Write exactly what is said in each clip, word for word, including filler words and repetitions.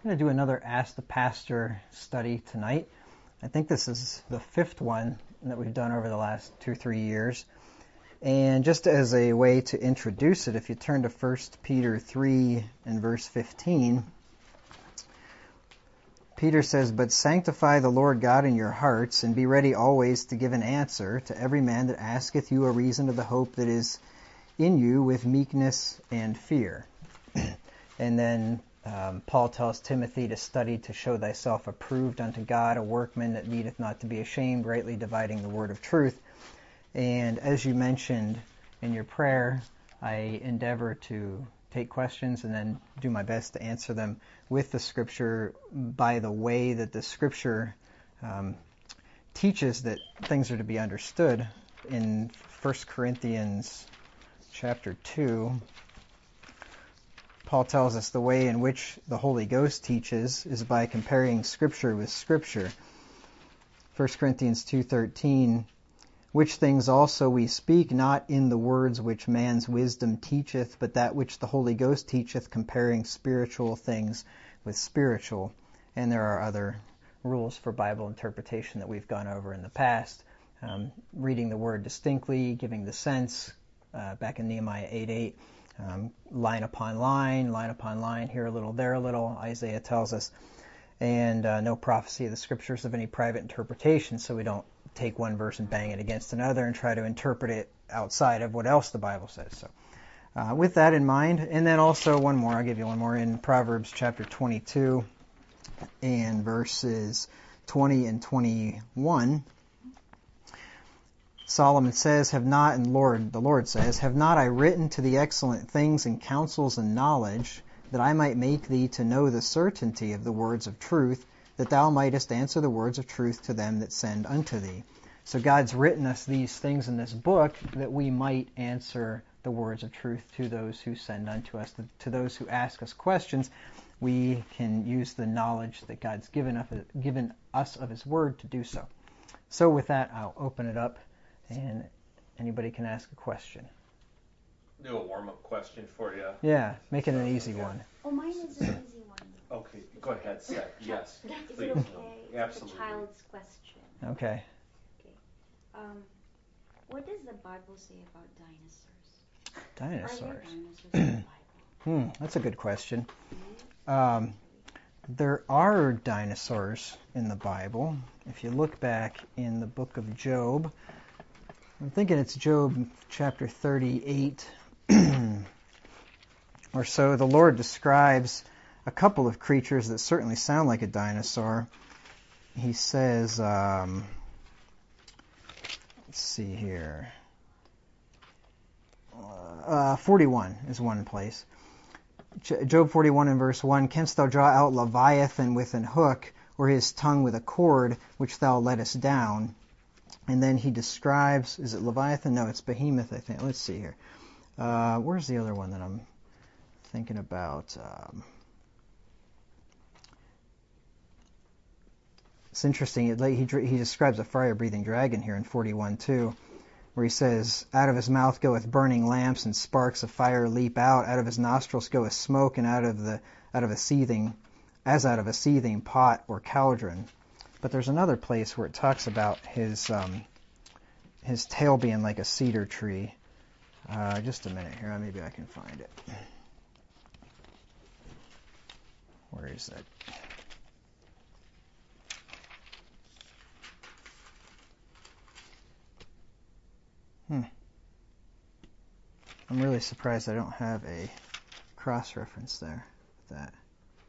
going to do another Ask the Pastor study tonight. I think this is the fifth one that we've done over the last two or three years. And just as a way to introduce it, if you turn to First Peter three and verse fifteen, Peter says, "But sanctify the Lord God in your hearts, and be ready always to give an answer to every man that asketh you a reason of the hope that is in you with meekness and fear." And then um, Paul tells Timothy to study to show thyself approved unto God, a workman that needeth not to be ashamed, rightly dividing the word of truth. And as you mentioned in your prayer, I endeavor to take questions and then do my best to answer them with the Scripture by the way that the Scripture um, teaches that things are to be understood. In First Corinthians chapter two, Paul tells us the way in which the Holy Ghost teaches is by comparing Scripture with Scripture. First Corinthians two thirteen, "Which things also we speak, not in the words which man's wisdom teacheth, but that which the Holy Ghost teacheth, comparing spiritual things with spiritual." And there are other rules for Bible interpretation that we've gone over in the past. Um, reading the word distinctly, giving the sense, uh, back in Nehemiah eight eight, um, line upon line, line upon line, here a little, there a little, Isaiah tells us. And uh, no prophecy of the Scriptures of any private interpretation, so we don't take one verse and bang it against another and try to interpret it outside of what else the Bible says. So uh, with that in mind, and then also one more, I'll give you one more, in Proverbs chapter twenty-two and verses twenty and twenty-one, Solomon says, "Have not," and Lord, the Lord says, "Have not I written to thee excellent things and counsels and knowledge, that I might make thee to know the certainty of the words of truth, that thou mightest answer the words of truth to them that send unto thee." So God's written us these things in this book that we might answer the words of truth to those who send unto us, to those who ask us questions. We can use the knowledge that God's given us, given us of His Word to do so. So with that, I'll open it up, and anybody can ask a question. Do a warm-up question for you. Yeah, make it an easy yeah. one. Oh, mine is an easy one. Okay, go ahead, Seth. Yes, is please. it okay? No, absolutely. It's a child's question. Okay. Okay. Um, what does the Bible say about dinosaurs? Dinosaurs. Are there dinosaurs in the Bible? Hmm, that's a good question. Um, there are dinosaurs in the Bible. If you look back in the book of Job, I'm thinking it's Job chapter thirty-eight or so, the Lord describes a couple of creatures that certainly sound like a dinosaur. He says, um, let's see here, uh, forty-one is one place. Job forty-one and verse one, "Canst thou draw out Leviathan with an hook, or his tongue with a cord, which thou lettest down?" And then he describes, is it Leviathan? No, it's Behemoth, I think. Let's see here. Uh, where's the other one that I'm thinking about? Um, it's interesting. It, he, he describes a fire-breathing dragon here in forty-one too, where he says, "Out of his mouth goeth burning lamps, and sparks of fire leap out. Out of his nostrils goeth smoke, and out of the out of a seething, as out of a seething pot or cauldron." But there's another place where it talks about his um, his tail being like a cedar tree. Uh, just a minute here, maybe I can find it. Where is that? Hmm. I'm really surprised I don't have a cross-reference there with that.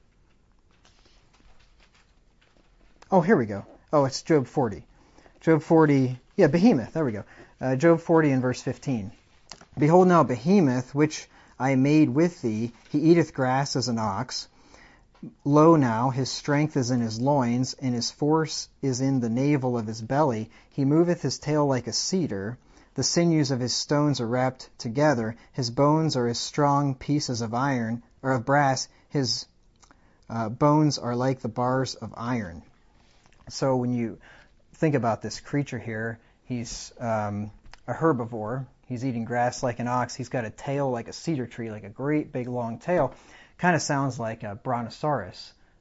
Oh, here we go. Oh, it's Job forty. Job forty, yeah, Behemoth, there we go. Uh, Job forty and verse fifteen. "Behold now Behemoth, which I made with thee, he eateth grass as an ox. Lo now, his strength is in his loins, and his force is in the navel of his belly. He moveth his tail like a cedar. The sinews of his stones are wrapped together. His bones are as strong pieces of iron, or of brass. His uh, bones are like the bars of iron." So when you think about this creature here, he's um, a herbivore. He's eating grass like an ox. He's got a tail like a cedar tree, like a great big long tail. Kind of sounds like a brontosaurus,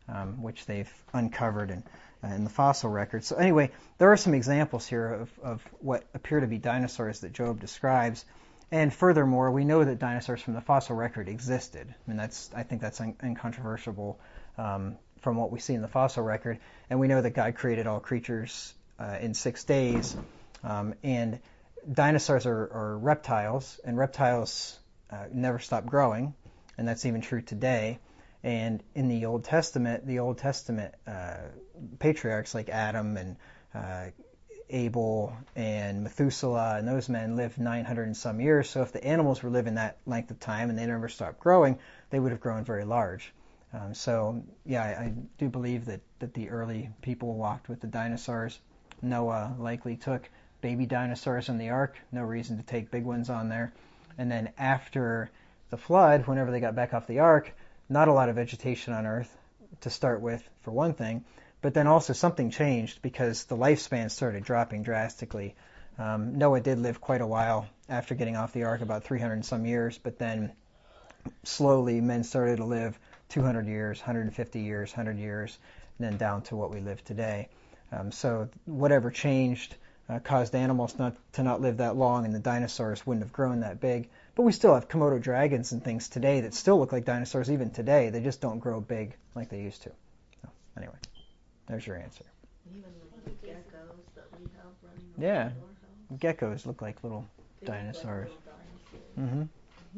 um, which they've uncovered in, uh, in the fossil record. So anyway, there are some examples here of, of what appear to be dinosaurs that Job describes. And furthermore, we know that dinosaurs from the fossil record existed. I mean, that's I think that's un- incontrovertible um, from what we see in the fossil record. And we know that God created all creatures uh, in six days. Um, and dinosaurs are, are reptiles, and reptiles uh, never stop growing, and that's even true today. And in the Old Testament, the Old Testament uh, patriarchs like Adam and uh, Abel and Methuselah and those men lived nine hundred and some years. So if the animals were living that length of time and they never stopped growing, they would have grown very large. Um, so yeah, I, I do believe that, that the early people walked with the dinosaurs. Noah likely took baby dinosaurs in the ark. No reason to take big ones on there. And then after the flood, whenever they got back off the ark, not a lot of vegetation on earth to start with, for one thing. But then also something changed because the lifespan started dropping drastically. Um, Noah did live quite a while after getting off the ark, about three hundred and some years, but then slowly men started to live two hundred years, one hundred fifty years, one hundred years, and then down to what we live today. Um, so whatever changed uh, caused animals not to not live that long, and the dinosaurs wouldn't have grown that big. But we still have Komodo dragons and things today that still look like dinosaurs even today. They just don't grow big like they used to. So anyway. There's your answer. Even the geckos that we have running around Yeah, our house. geckos look like little They look like dinosaurs. little dinosaurs.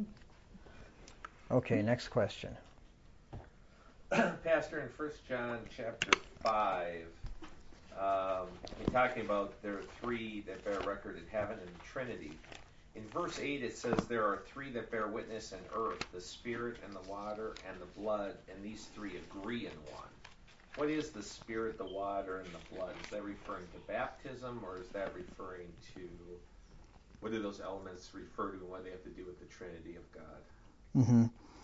Mm-hmm. Okay, next question. Pastor, in First John chapter five, um, you're talking about there are three that bear record in heaven and the Trinity. In verse eight, it says there are three that bear witness in earth, the Spirit and the water and the blood, and these three agree in one. What is the Spirit, the water, and the blood? Is that referring to baptism, or is that referring to, what do those elements refer to, and what do they have to do with the Trinity of God? Mm-hmm.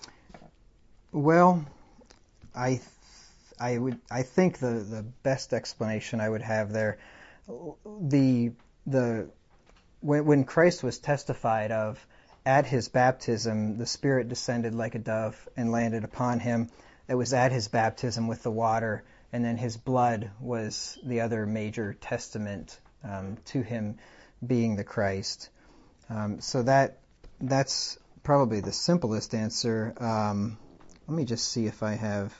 Well, I th- I would I think the, the best explanation I would have there, the the when when Christ was testified of at his baptism, the Spirit descended like a dove and landed upon him. It was at his baptism with the water, and then his blood was the other major testament um, to him being the Christ. Um, so that that's probably the simplest answer. Um, let me just see if I have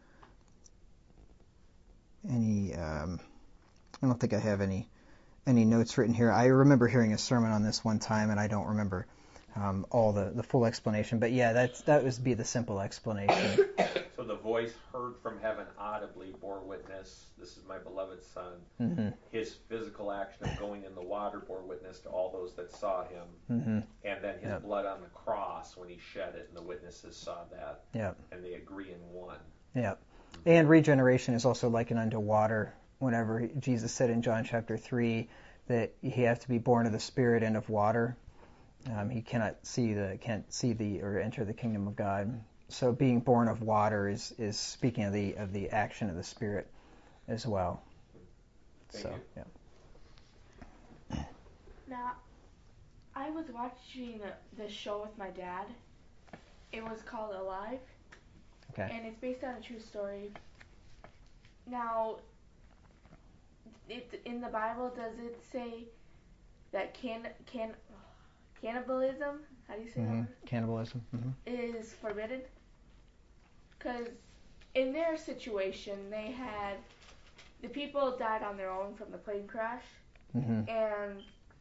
any. Um, I don't think I have any any notes written here. I remember hearing a sermon on this one time, and I don't remember um, all the, the full explanation. But yeah, that's that would be the simple explanation. So the voice heard from heaven audibly bore witness, this is my beloved Son. Mm-hmm. His physical action of going in the water bore witness to all those that saw him. Mm-hmm. And then his Yep. blood on the cross when he shed it, and the witnesses saw that. Yep. And they agree in one. Yeah. And regeneration is also likened unto water. Whenever Jesus said in John chapter three that he has to be born of the Spirit and of water, um, he cannot see the can't see the or enter the kingdom of God. So being born of water is, is speaking of the of the action of the Spirit as well. Thank so you. yeah. Now, I was watching this show with my dad. It was called Alive. Okay. And it's based on a true story. Now, it, in the Bible, does it say that can can cannibalism? How do you say Mm-hmm. that word? Cannibalism. Mm-hmm. Is forbidden? Because in their situation, they had the people died on their own from the plane crash, Mm-hmm. and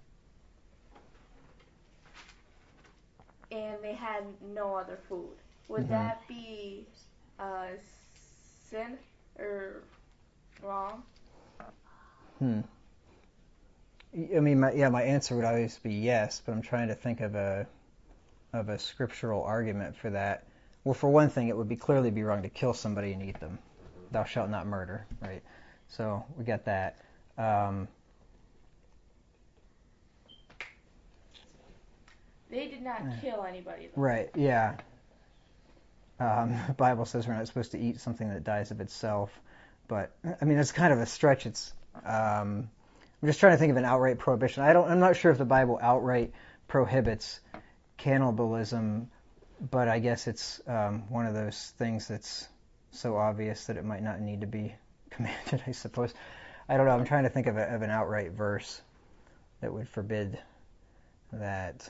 and they had no other food. Would Mhm. that be uh, sin or wrong? Hmm. I mean, my, yeah, my answer would always be yes, but I'm trying to think of a of a scriptural argument for that. Well, for one thing, it would be clearly be wrong to kill somebody and eat them. Thou shalt not murder, right? So we got that. Um, They did not kill anybody, though. right? Yeah. Um, the Bible says we're not supposed to eat something that dies of itself, but I mean, it's kind of a stretch. It's um, I'm just trying to think of an outright prohibition. I don't. I'm not sure if the Bible outright prohibits cannibalism, but I guess it's um, one of those things that's so obvious that it might not need to be commanded, I suppose. I don't know. I'm trying to think of, a, of an outright verse that would forbid that.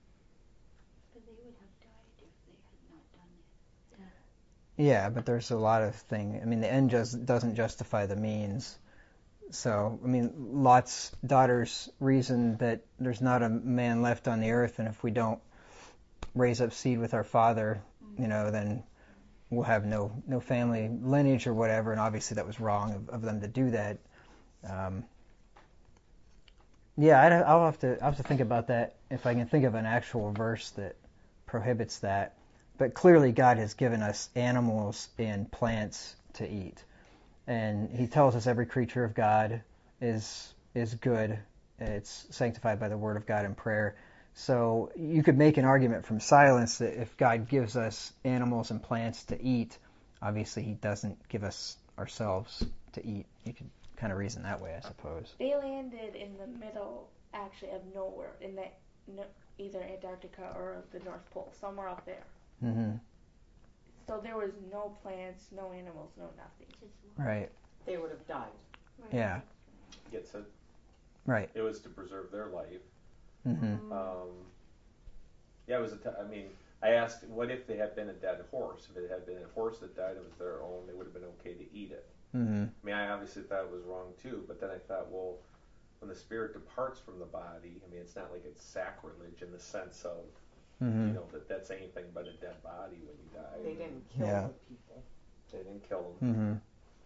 But they would have died if they had not done it. Yeah, but there's a lot of things. I mean, the end just doesn't justify the means. So, I mean, Lot's daughter's reason that there's not a man left on the earth, and if we don't raise up seed with our father, you know, then we'll have no no family lineage or whatever. And obviously, that was wrong of, of them to do that. Um, yeah, I'd, I'll have to I'll have to think about that if I can think of an actual verse that prohibits that. But clearly, God has given us animals and plants to eat. And he tells us every creature of God is is good. It's sanctified by the word of God and prayer. So you could make an argument from silence that if God gives us animals and plants to eat, obviously he doesn't give us ourselves to eat. You could kind of reason that way, I suppose. They landed in the middle, actually, of nowhere, in the no, either Antarctica or the North Pole, somewhere up there. Mm-hmm. So there was no plants, no animals, no nothing. Right. They would have died. Right. Yeah. Gets it. Right. It was to preserve their life. Mm-hmm. Um, yeah, it was a t- I mean, I asked, what if they had been a dead horse? If it had been a horse that died of their own, they would have been okay to eat it. Mm-hmm. I mean, I obviously thought it was wrong too, but then I thought, well, when the spirit departs from the body, I mean, it's not like it's sacrilege in the sense of, Mm-hmm. you know, that that's anything but a dead body when you die. They didn't kill Yeah. the people. They didn't kill them.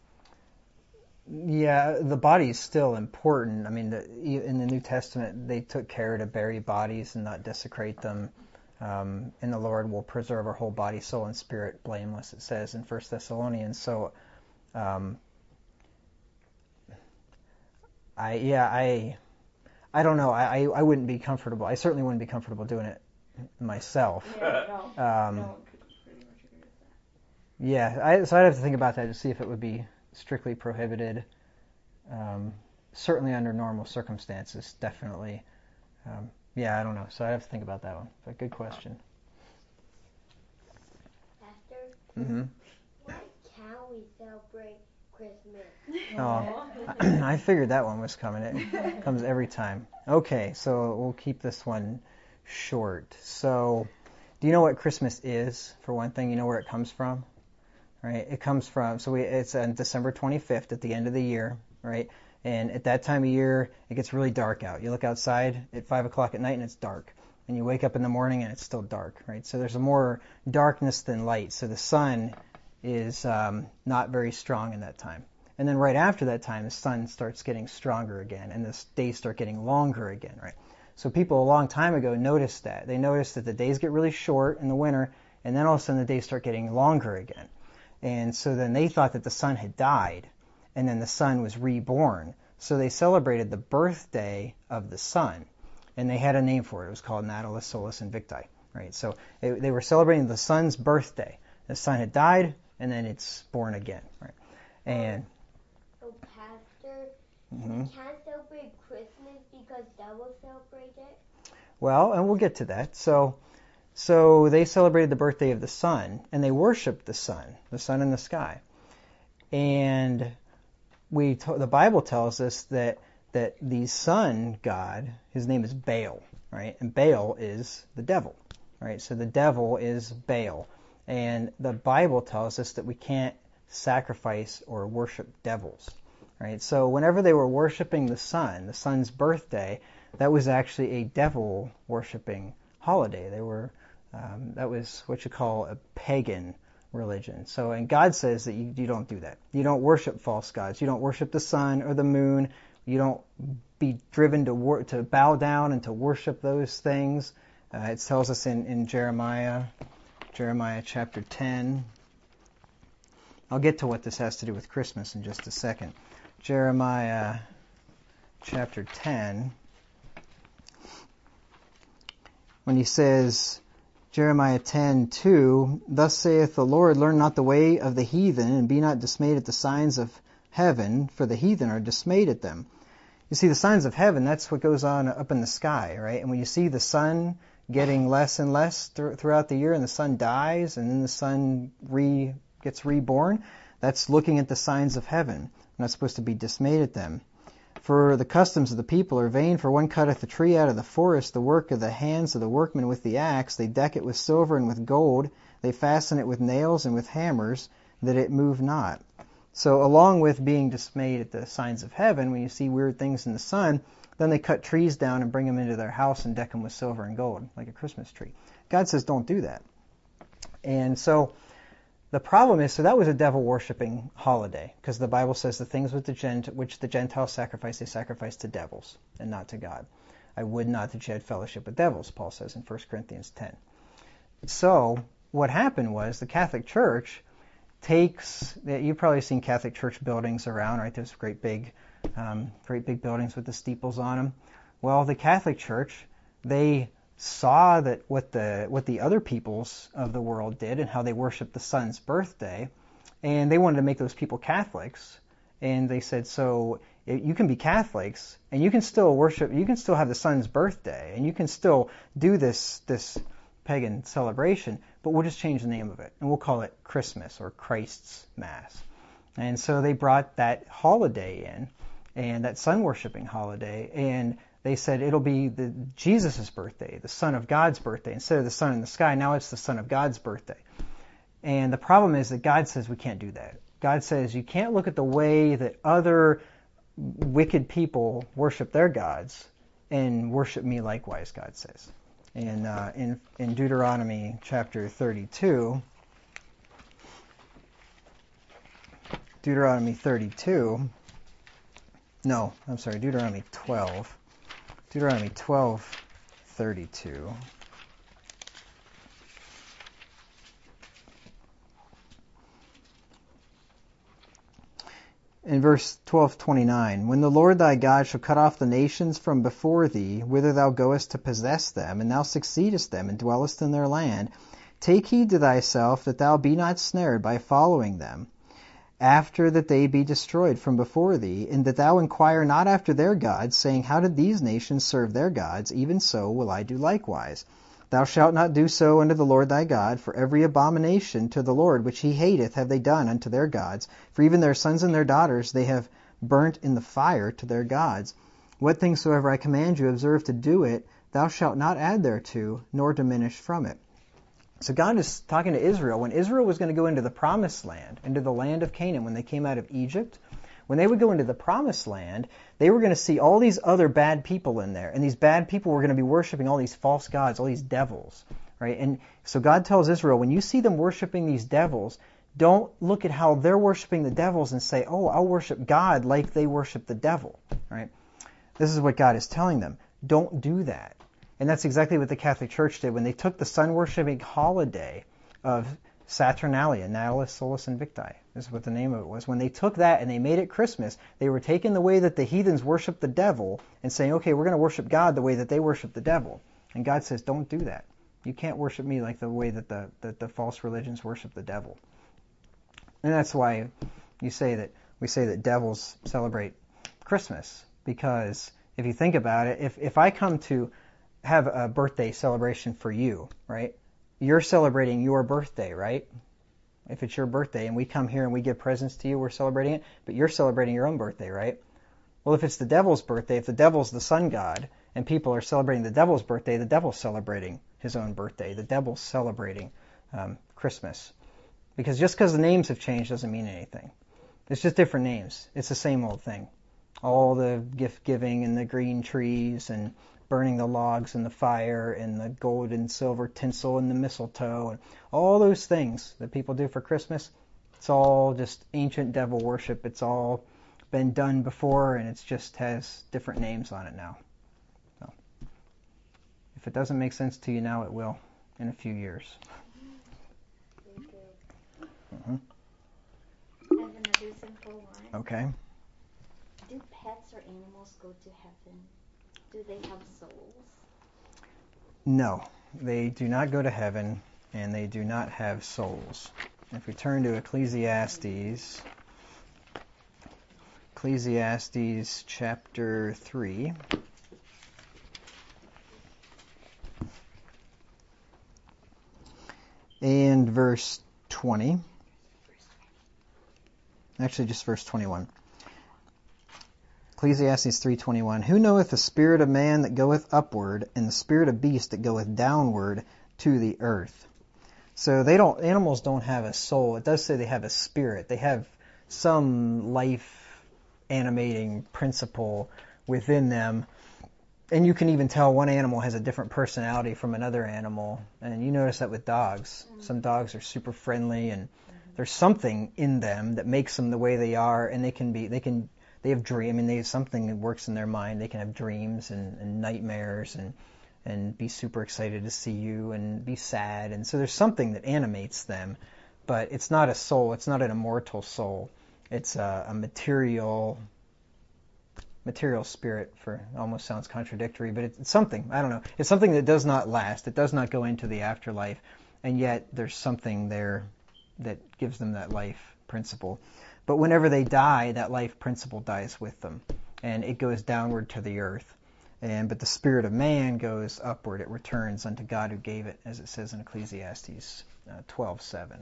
Mm-hmm. Yeah, the body's still important. I mean, the, in the New Testament, they took care to bury bodies and not desecrate them. Um, and the Lord will preserve our whole body, soul, and spirit blameless, it says in First Thessalonians. So, um, I yeah, I I don't know. I, I I wouldn't be comfortable. I certainly wouldn't be comfortable doing it myself. Yeah, no. Um, no one could pretty much agree with that. Yeah, I, so I'd have to think about that to see if it would be strictly prohibited. Um, certainly under normal circumstances, definitely. Um, yeah, I don't know. So I'd have to think about that one. But good question. Pastor, Mm-hmm. why can't we celebrate Christmas? Oh, I figured that one was coming. It comes every time. Okay, so we'll keep this one short. So, do you know what Christmas is? For one thing, you know where it comes from, right? It comes from so we it's on December twenty-fifth at the end of the year, right? And at that time of year, it gets really dark out. You look outside at five o'clock at night and it's dark, and you wake up in the morning and it's still dark, right? So there's a more darkness than light. So the sun is um, not very strong in that time. And then right after that time, the sun starts getting stronger again, and the days start getting longer again, right? So people a long time ago noticed that. They noticed that the days get really short in the winter, and then all of a sudden the days start getting longer again. And so then they thought that the sun had died, and then the sun was reborn. So they celebrated the birthday of the sun, and they had a name for it. It was called Natalis Solis Invicti, right? So they, they were celebrating the sun's birthday. The sun had died, and then it's born again, right? And Oh, Pastor, mm-hmm. we can't celebrate Christmas because devils celebrate it? Well, and we'll get to that. So, so they celebrated the birthday of the sun, and they worshipped the sun, the sun in the sky. And we, to, the Bible tells us that that the sun god, his name is Baal, right? And Baal is the devil, right? So the devil is Baal, and the Bible tells us that we can't sacrifice or worship devils, right? So whenever they were worshiping the sun, the sun's birthday, that was actually a devil worshiping holiday. They were um, that was what you call a pagan religion. So, and God says that you, you don't do that. You don't worship false gods. You don't worship the sun or the moon. You don't be driven to wor- to bow down and to worship those things. Uh, it tells us in, in Jeremiah, Jeremiah chapter ten. I'll get to what this has to do with Christmas in just a second. Jeremiah chapter ten. When he says, Jeremiah ten two, Thus saith the Lord, learn not the way of the heathen, and be not dismayed at the signs of heaven, for the heathen are dismayed at them. You see, the signs of heaven, that's what goes on up in the sky, right? And when you see the sun getting less and less th- throughout the year, and the sun dies, and then the sun re gets reborn, that's looking at the signs of heaven. We're not supposed to be dismayed at them. For the customs of the people are vain, for one cutteth a tree out of the forest, the work of the hands of the workmen with the axe. They deck it with silver and with gold. They fasten it with nails and with hammers, that it move not. So along with being dismayed at the signs of heaven, when you see weird things in the sun, then they cut trees down and bring them into their house and deck them with silver and gold, like a Christmas tree. God says don't do that. And so the problem is, so that was a devil-worshipping holiday, because the Bible says the things with the Gent- which the Gentiles sacrifice, they sacrifice to devils and not to God. I would not that you had fellowship with devils, Paul says in First Corinthians ten. So what happened was the Catholic Church takes, you've probably seen Catholic Church buildings around, right? There's great big, um, great big buildings with the steeples on them. Well, the Catholic Church, they saw that what the what the other peoples of the world did and how they worshiped the sun's birthday, and they wanted to make those people Catholics. And they said, so you can be Catholics and you can still worship, you can still have the sun's birthday, and you can still do this this pagan celebration, but we'll just change the name of it and we'll call it Christmas or Christ's Mass. And so they brought that holiday in, and that sun worshiping holiday, and they said it'll be the Jesus' birthday, the Son of God's birthday. Instead of the sun in the sky, now it's the Son of God's birthday. And the problem is that God says we can't do that. God says you can't look at the way that other wicked people worship their gods and worship me likewise, God says. And uh, in, in Deuteronomy chapter thirty-two, Deuteronomy thirty-two, no, I'm sorry, Deuteronomy twelve. Deuteronomy twelve thirty-two. In verse twelve twenty-nine, when the Lord thy God shall cut off the nations from before thee, whither thou goest to possess them, and thou succeedest them, and dwellest in their land, take heed to thyself that thou be not snared by following them, after that they be destroyed from before thee, and that thou inquire not after their gods, saying, how did these nations serve their gods? Even so will I do likewise. Thou shalt not do so unto the Lord thy God, for every abomination to the Lord which he hateth have they done unto their gods, for even their sons and their daughters they have burnt in the fire to their gods. What things soever I command you, observe to do it, thou shalt not add thereto, nor diminish from it. So God is talking to Israel. When Israel was going to go into the promised land, into the land of Canaan, when they came out of Egypt, when they would go into the promised land, they were going to see all these other bad people in there. And these bad people were going to be worshiping all these false gods, all these devils, right? And so God tells Israel, when you see them worshiping these devils, don't look at how they're worshiping the devils and say, oh, I'll worship God like they worship the devil, right? This is what God is telling them. Don't do that. And that's exactly what the Catholic Church did when they took the sun-worshipping holiday of Saturnalia, Natalis Solis Invicti. This is what the name of it was. When they took that and they made it Christmas, they were taking the way that the heathens worship the devil and saying, okay, we're going to worship God the way that they worship the devil. And God says, don't do that. You can't worship me like the way that the, that the false religions worship the devil. And that's why you say that we say that devils celebrate Christmas, because if you think about it, if, if I come to have a birthday celebration for you, right? You're celebrating your birthday, right? If it's your birthday and we come here and we give presents to you, we're celebrating it, but you're celebrating your own birthday, right? Well, if it's the devil's birthday, if the devil's the sun god and people are celebrating the devil's birthday, the devil's celebrating his own birthday. The devil's celebrating um, Christmas. Because just because the names have changed doesn't mean anything. It's just different names. It's the same old thing. All the gift giving and the green trees and burning the logs in the fire and the gold and silver tinsel and the mistletoe and all those things that people do for Christmas, it's all just ancient devil worship. It's all been done before, and it just has different names on it now. So, if it doesn't make sense to you now, it will in a few years. Mm-hmm. I have another simple one. Okay. Do pets or animals go to heaven? Do they have souls? No, they do not go to heaven, and they do not have souls. If we turn to Ecclesiastes, Ecclesiastes chapter three, and verse twenty. Actually, just verse twenty-one. Ecclesiastes three twenty-one. Who knoweth the spirit of man that goeth upward, and the spirit of beast that goeth downward to the earth? So they don't. Animals don't have a soul. It does say they have a spirit. They have some life animating principle within them. And you can even tell one animal has a different personality from another animal. And you notice that with dogs. Some dogs are super friendly, and there's something in them that makes them the way they are. And they can be, they can, they have dream. I mean, they have something that works in their mind. They can have dreams and, and nightmares, and and be super excited to see you, and be sad. And so there's something that animates them, but it's not a soul. It's not an immortal soul. It's a, a material. Material spirit, for almost sounds contradictory, but it's something, I don't know, it's something that does not last, it does not go into the afterlife, and yet there's something there that gives them that life principle. But whenever they die, that life principle dies with them, and it goes downward to the earth. And but the spirit of man goes upward, it returns unto God who gave it, as it says in Ecclesiastes uh, twelve seven.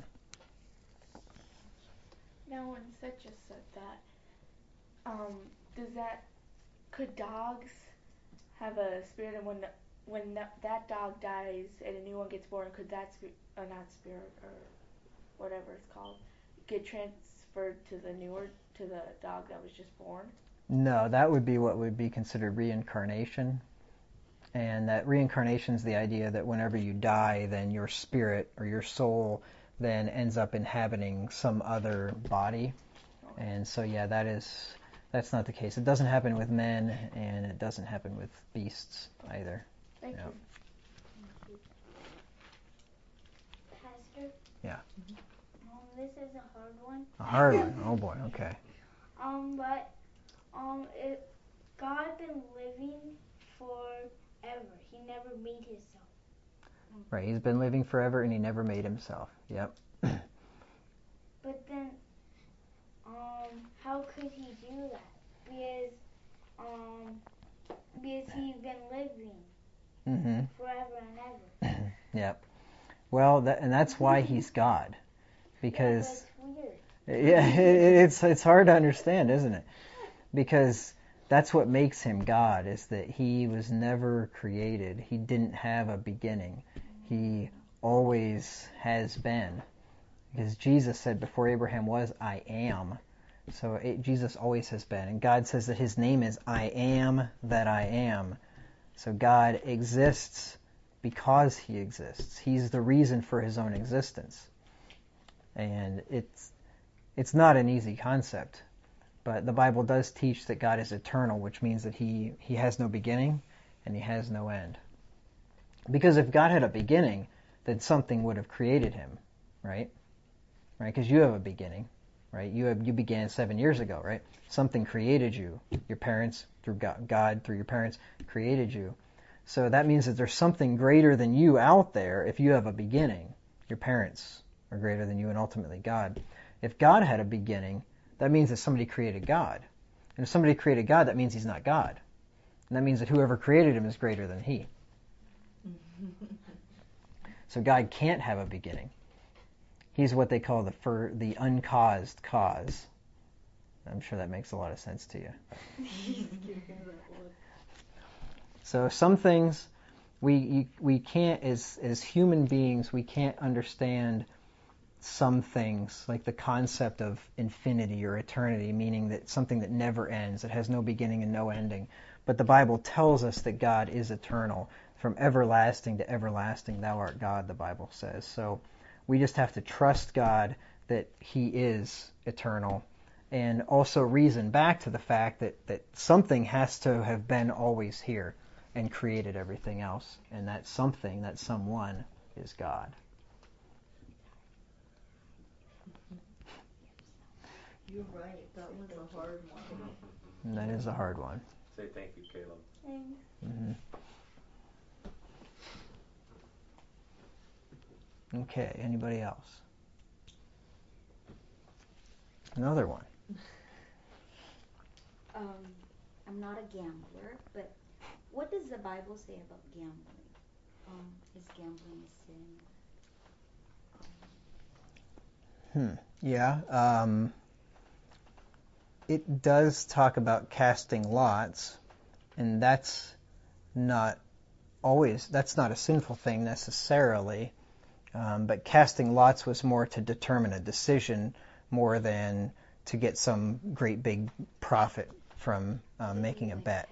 Now, when Seth just said that, um, does that could dogs have a spirit, and when when that, that dog dies and a new one gets born, could that spirit, uh, not spirit or whatever it's called, get transferred to the newer to the dog that was just born? No, that would be what would be considered reincarnation. And that reincarnation is the idea that whenever you die, then your spirit or your soul then ends up inhabiting some other body. Okay. And so, yeah, that is that's not the case. It doesn't happen with men, and it doesn't happen with beasts either. Thank yeah. you. Pastor? Yeah. Um, this is a hard one. A hard one? Oh boy, okay. Um, but, um, if God been living forever, he never made himself. Right, he's been living forever, and he never made himself. Yep. But then, um, how could he do that? Because, um, because he's been living mm-hmm. forever and ever. Yep. Well, that, and that's why he's God, because yeah, that's weird. yeah, it, it's it's hard to understand, isn't it? Because that's what makes him God, is that he was never created. He didn't have a beginning. He always has been. Because Jesus said, before Abraham was, I am. So it, Jesus always has been. And God says that his name is I am that I am. So God exists because he exists. He's the reason for his own existence. And it's it's not an easy concept. But the Bible does teach that God is eternal, which means that he, he has no beginning and he has no end. Because if God had a beginning, then something would have created him, right? Right? Because you have a beginning, right? You have, you began seven years ago, right? Something created you. Your parents, through God, God, through your parents, created you. So that means that there's something greater than you out there if you have a beginning. Your parents are greater than you, and ultimately God. If God had a beginning, that means that somebody created God. And if somebody created God, that means he's not God. And that means that whoever created him is greater than he. So God can't have a beginning. He's what they call the fir- the uncaused cause. I'm sure that makes a lot of sense to you. So some things we we can't, as as human beings, we can't understand some things, like the concept of infinity or eternity, meaning that something that never ends, it has no beginning and no ending. But the Bible tells us that God is eternal. From everlasting to everlasting, thou art God, the Bible says. So we just have to trust God that he is eternal, and also reason back to the fact that, that something has to have been always here and created everything else. And that something, that someone, is God. You're right. That was a hard one. And that is a hard one. Say thank you, Caleb. Thanks. Mm-hmm. Okay, anybody else? Another one. Um, I'm not a gambler, but what does the Bible say about gambling? Um, is gambling a sin? Hmm. Yeah. Um, it does talk about casting lots, and that's not always, that's not a sinful thing necessarily, um, but casting lots was more to determine a decision more than to get some great big profit from um, making a bet.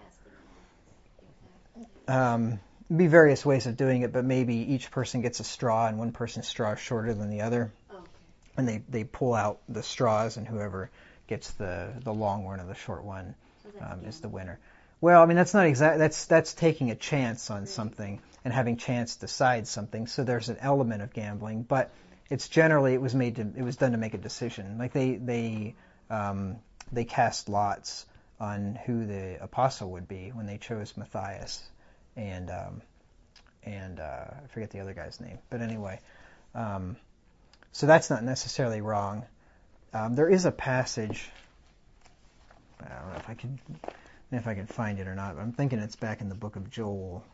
Um, be various ways of doing it, but maybe each person gets a straw and one person's straw is shorter than the other. Okay. And they, they pull out the straws, and whoever gets the, the long one or the short one um, is the winner. Well, I mean, that's not exact. That's that's taking a chance on something and having chance decide something. So there's an element of gambling, but it's generally it was made to it was done to make a decision. Like they they um, they cast lots on who the apostle would be when they chose Matthias, and um, and uh, I forget the other guy's name, but anyway, um, so that's not necessarily wrong. Um, there is a passage. I don't know if I can if I can find it or not. But I'm thinking it's back in the book of Joel.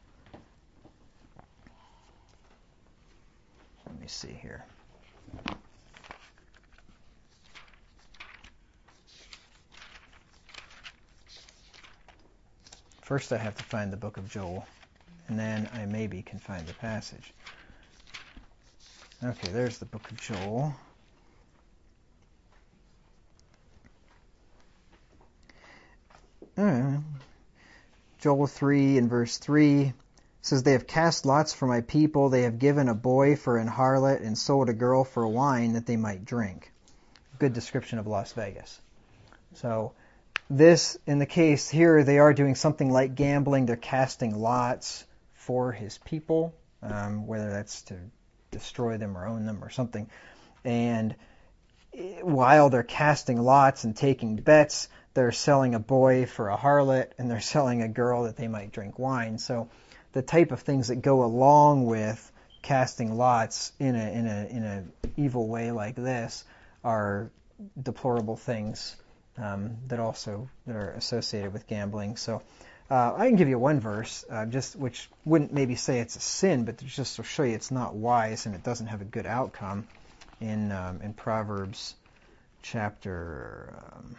Let me see here. First I have to find the book of Joel, and then I maybe can find the passage. Okay, there's the book of Joel. Uh, Joel three and verse three says, "They have cast lots for my people. They have given a boy for an harlot and sold a girl for wine that they might drink." Good description of Las Vegas. So this, in the case here, they are doing something like gambling. They're casting lots for his people, um, whether that's to destroy them or own them or something. And while they're casting lots and taking bets, they're selling a boy for a harlot, and they're selling a girl that they might drink wine. So the type of things that go along with casting lots in a in a in a evil way like this are deplorable things um, that also that are associated with gambling. So uh, I can give you one verse, uh, just which wouldn't maybe say it's a sin, but just to show you it's not wise and it doesn't have a good outcome. In um, in Proverbs chapter um,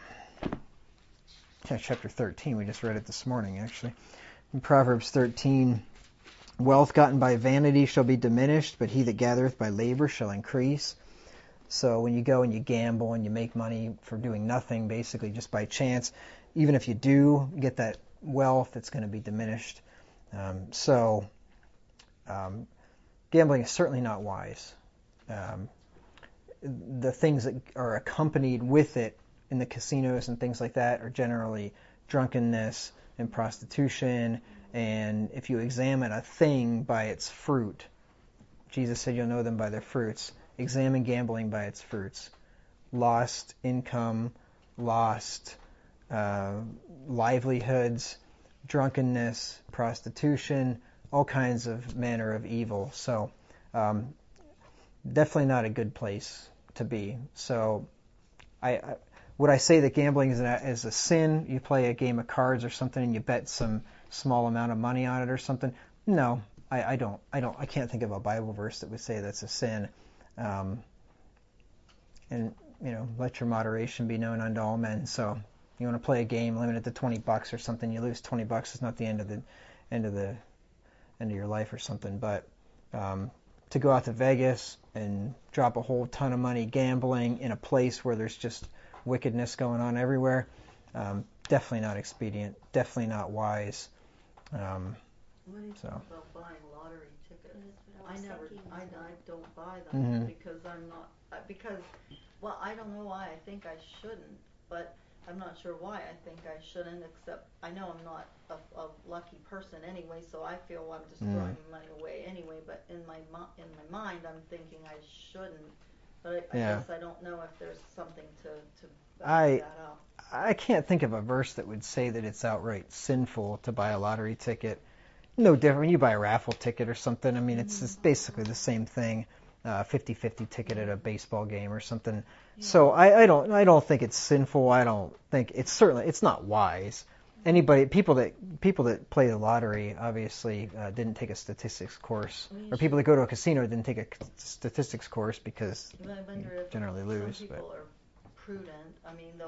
yeah, chapter thirteen, we just read it this morning actually. In Proverbs thirteen, "Wealth gotten by vanity shall be diminished, but he that gathereth by labor shall increase." So when you go and you gamble and you make money for doing nothing, basically just by chance, even if you do get that wealth, it's going to be diminished. Um, so um, gambling is certainly not wise. Um, the things that are accompanied with it in the casinos and things like that are generally drunkenness and prostitution. And if you examine a thing by its fruit, Jesus said you'll know them by their fruits. Examine gambling by its fruits. Lost income, lost uh, livelihoods, drunkenness, prostitution, all kinds of manner of evil. So um, definitely not a good place to be. So I, I would I say that gambling is a, is a sin? You play a game of cards or something and you bet some small amount of money on it or something? No, I, I don't. I don't. I can't think of a Bible verse that would say that's a sin. Um, and you know, let your moderation be known unto all men. So you want to play a game, limit it to twenty bucks or something. You lose twenty bucks. It's not the end of the end of the end of your life or something. But um, to go out to Vegas and drop a whole ton of money gambling in a place where there's just wickedness going on everywhere, um, definitely not expedient. Definitely not wise. Um, What do you so. think about buying lottery tickets? I I was never, thinking I, about I it. don't buy them Mhm. because I'm not, uh, because, well, I don't know why I think I shouldn't, but I'm not sure why I think I shouldn't, except I know I'm not a, a lucky person anyway, so I feel I'm just Mm. throwing money away anyway, but in my, mi- in my mind, I'm thinking I shouldn't, but I, I Yeah. guess I don't know if there's something to, to back I- that up. I can't think of a verse that would say that it's outright sinful to buy a lottery ticket. No different. When you buy a raffle ticket or something, I mean, it's just basically the same thing. Uh, fifty-fifty ticket at a baseball game or something. So I, I don't I don't think it's sinful. I don't think it's certainly it's not wise. Anybody people that people that play the lottery obviously uh, didn't take a statistics course, Well, you or people that go to a casino didn't take a statistics course because But I wonder you if generally lose. some But people are prudent. I mean, they'll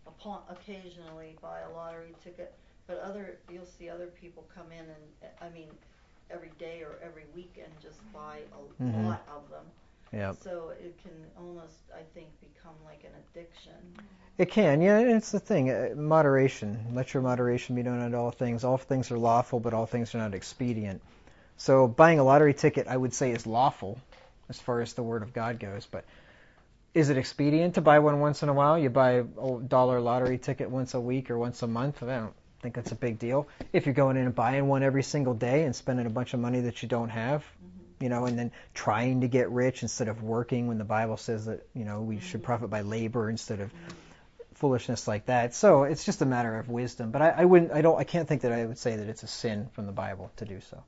upon occasionally buy a lottery ticket, but other you'll see other people come in and I mean every day or every week and just buy a Mhm. lot of them. Yep. So it can almost, I think, become like an addiction. It can, yeah, and it's the thing, uh, moderation. Let your moderation be known unto all things. All things are lawful, but all things are not expedient. So buying a lottery ticket, I would say, is lawful as far as the Word of God goes, but is it expedient to buy one once in a while? You buy a dollar lottery ticket once a week or once a month, I don't think that's a big deal. If you're going in and buying one every single day and spending a bunch of money that you don't have, you know, and then trying to get rich instead of working when the Bible says that, you know, we should profit by labor instead of foolishness like that. So it's just a matter of wisdom. But I, I wouldn't, I don't, I can't think that I would say that it's a sin from the Bible to do so.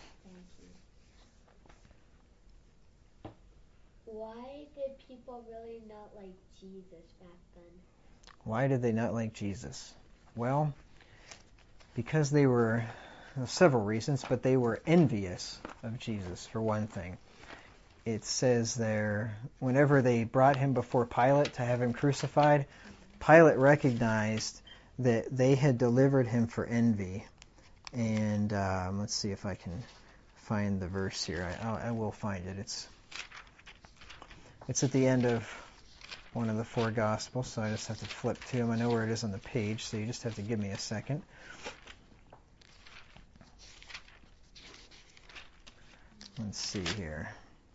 Why did people really not like Jesus back then? Why did they not like Jesus? Well, because they were, well, several reasons, but they were envious of Jesus, for one thing. It says there, whenever they brought him before Pilate to have him crucified, Pilate recognized that they had delivered him for envy. And um, let's see if I can find the verse here. I, I, I will find it. It's it's at the end of one of the four Gospels, so I just have to flip to them. I know where it is on the page, so you just have to give me a second. Let's see here.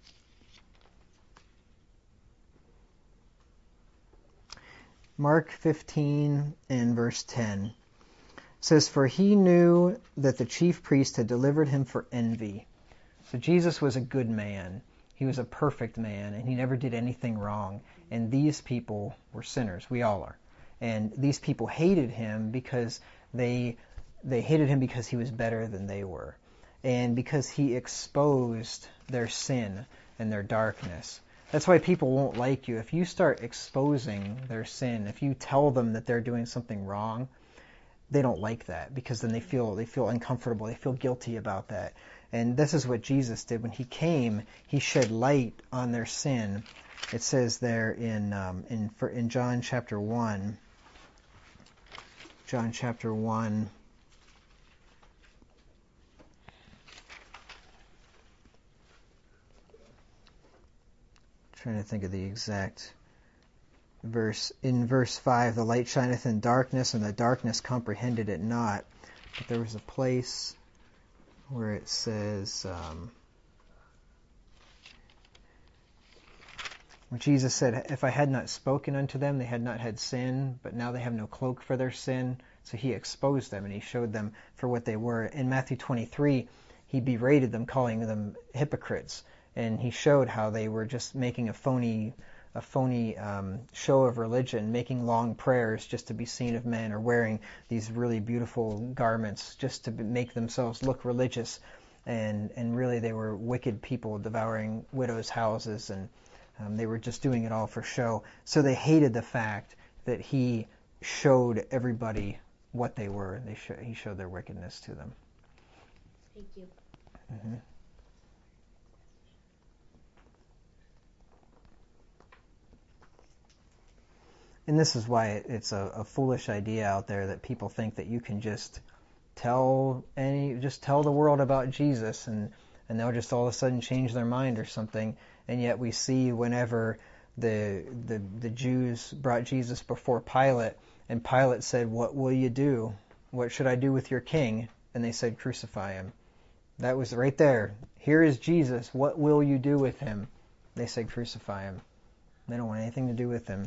Mark fifteen and verse ten says, "For he knew that the chief priest had delivered him for envy." So Jesus was a good man. He was a perfect man, and he never did anything wrong. And these people were sinners. We all are. And these people hated him because they they hated him because he was better than they were, and because he exposed their sin and their darkness. That's why people won't like you. If you start exposing their sin, if you tell them that they're doing something wrong, they don't like that, because then they feel they feel uncomfortable. They feel guilty about that. And this is what Jesus did. When he came, he shed light on their sin. It says there in um, in for, in John chapter one. John chapter one. Trying to think of the exact verse. In verse five, the light shineth in darkness, and the darkness comprehended it not. But there was a place where it says, um, where Jesus said, "If I had not spoken unto them, they had not had sin, but now they have no cloak for their sin." So he exposed them, and he showed them for what they were. In Matthew twenty-three, he berated them, calling them hypocrites. And he showed how they were just making a phony a phony um, show of religion, making long prayers just to be seen of men, or wearing these really beautiful garments just to make themselves look religious. And, and really they were wicked people devouring widows' houses, and um, they were just doing it all for show. So they hated the fact that he showed everybody what they were. They sh- he showed their wickedness to them. Thank you. Mm-hmm. And this is why it's a, a foolish idea out there that people think that you can just tell any, just tell the world about Jesus, and, and they'll just all of a sudden change their mind or something. And yet we see whenever the the the Jews brought Jesus before Pilate, and Pilate said, "What will you do? What should I do with your king?" And they said, "Crucify him." That was right there. Here is Jesus. What will you do with him? They said, "Crucify him." They don't want anything to do with him.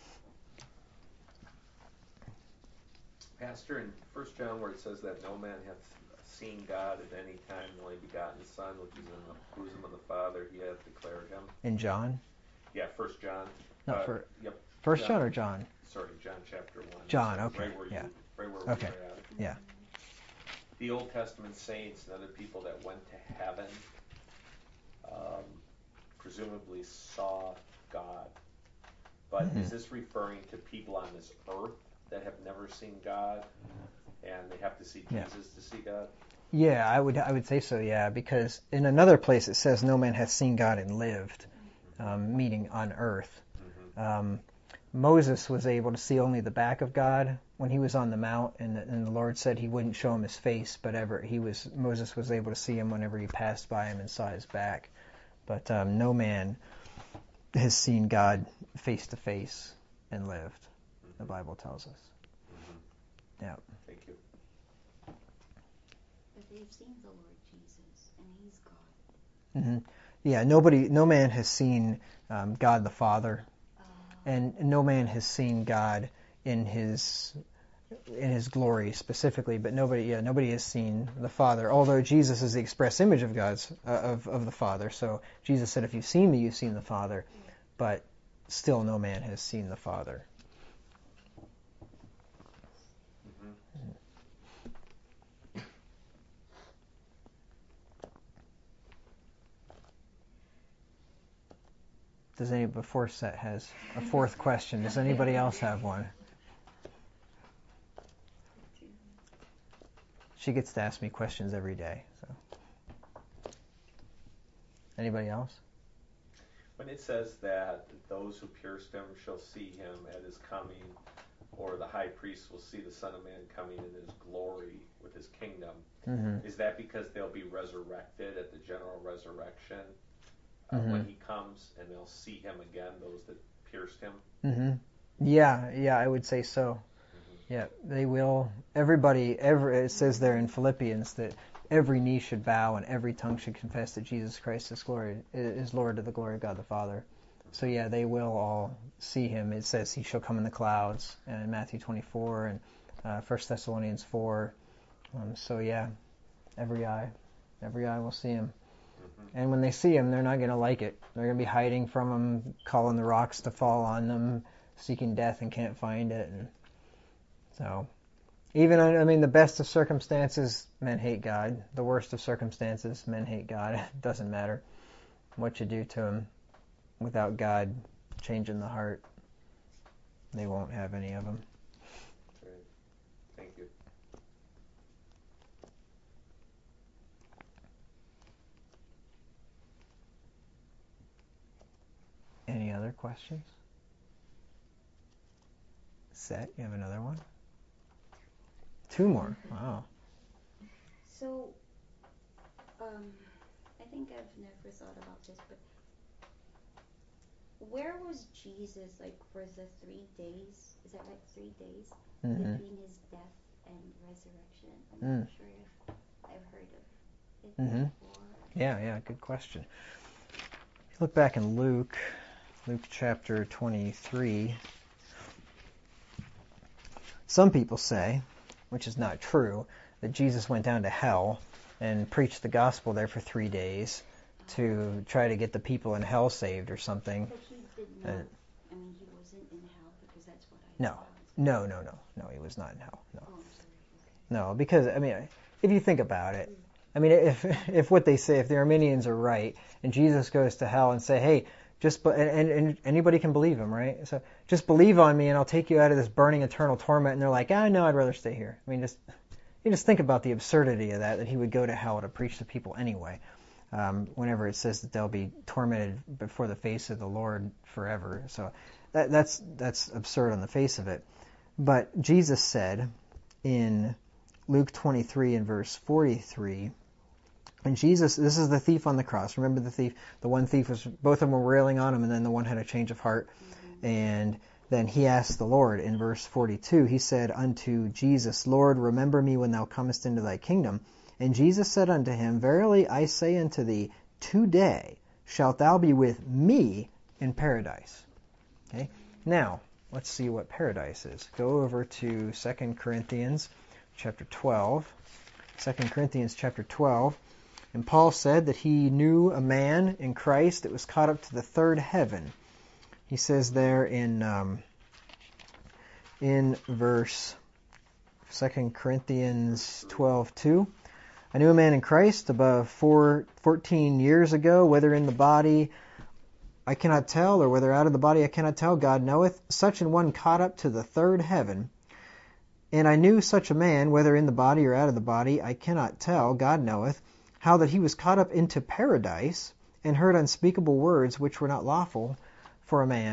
Pastor, in First John, where it says that no man hath seen God at any time, the only begotten Son, which is in the bosom of the Father, he hath declared him. In John? Yeah, First John. No, uh, for yep. First John, John or John? Sorry, John chapter one. John, so okay, Right where yeah. You, right where okay, we were at. yeah. The Old Testament saints and other people that went to heaven um, presumably saw God. But Mm-hmm. is this referring to people on this earth that have never seen God, and they have to see Jesus yeah. to see God? Yeah, I would I would say so, yeah, because in another place it says no man hath seen God and lived, um, meaning on earth. Mm-hmm. Um, Moses was able to see only the back of God when he was on the mount, and, and the Lord said he wouldn't show him his face, but ever he was Moses was able to see him whenever he passed by him and saw his back. But um, no man has seen God face to face and lived. Mm-hmm. The Bible tells us. Mm-hmm. Yeah. Thank you. But they've seen the Lord Jesus, and He's God. Mm-hmm. Yeah. Nobody, no man has seen um, God the Father. And no man has seen God in his in his glory specifically, but nobody, yeah, nobody has seen the Father. Although Jesus is the express image of God's uh, of of the Father, so Jesus said, "If you've seen me, you've seen the Father." But still, no man has seen the Father. Does any before Set has a fourth question? Does anybody else have one? She gets to ask me questions every day. So, anybody else? When it says that those who pierced him shall see him at his coming, or the high priest will see the Son of Man coming in his glory with his kingdom, mm-hmm. is that because they'll be resurrected at the general resurrection? Uh, mm-hmm. When he comes, and they'll see him again, those that pierced him? Mm-hmm. Yeah, yeah, I would say so. Mm-hmm. Yeah, they will. Everybody, every, it says there in Philippians that every knee should bow and every tongue should confess that Jesus Christ is, glory, is Lord to the glory of God the Father. So yeah, they will all see him. It says he shall come in the clouds uh, in Matthew twenty-four and uh, First Thessalonians four. Um, so yeah, every eye, every eye will see him. And when they see him, they're not going to like it. They're going to be hiding from him, calling the rocks to fall on them, seeking death and can't find it. And so, even, I mean, the best of circumstances, men hate God. The worst of circumstances, men hate God. It doesn't matter what you do to him. Without God changing the heart, they won't have any of them. Great. Thank you. Any other questions? Set, you have another one? Two more. Wow. So, um, I think I've never thought about this, but where was Jesus, like, for the three days? Is that like three days mm-hmm. between his death and resurrection? I'm mm. not sure if I've heard of it mm-hmm. before. Yeah, yeah, good question. If you look back in Luke, Luke chapter twenty-three, some people say, which is not true, that Jesus went down to hell and preached the gospel there for three days to try to get the people in hell saved or something. But he did not, uh, I mean, he wasn't in hell, because that's what I No, thought. no, no, no, no, he was not in hell, no. Oh, I'm sorry. Okay. No, because, I mean, if you think about it, I mean, if if what they say, if the Arminians are right, and Jesus goes to hell and say, hey, just, and, and, and anybody can believe him, right? So, just believe on me and I'll take you out of this burning eternal torment, and they're like, ah, no, I'd rather stay here. I mean, just, you just think about the absurdity of that, that he would go to hell to preach to people anyway. Um, whenever it says that they'll be tormented before the face of the Lord forever. So that, that's that's absurd on the face of it. But Jesus said in Luke twenty-three and verse forty-three, and Jesus, this is the thief on the cross. Remember the thief? The one thief was, both of them were railing on him, and then the one had a change of heart. Mm-hmm. And then he asked the Lord in verse forty-two, he said unto Jesus, Lord, remember me when thou comest into thy kingdom. And Jesus said unto him, Verily I say unto thee, today shalt thou be with me in paradise. Okay. Now, let's see what paradise is. Go over to Second Corinthians chapter twelve. Second Corinthians chapter twelve. And Paul said that he knew a man in Christ that was caught up to the third heaven. He says there in um, in verse Second Corinthians twelve two. I knew a man in Christ above four, fourteen years ago, whether in the body I cannot tell, or whether out of the body I cannot tell, God knoweth, such an one caught up to the third heaven. And I knew such a man, whether in the body or out of the body, I cannot tell, God knoweth, how that he was caught up into paradise, and heard unspeakable words which were not lawful for a man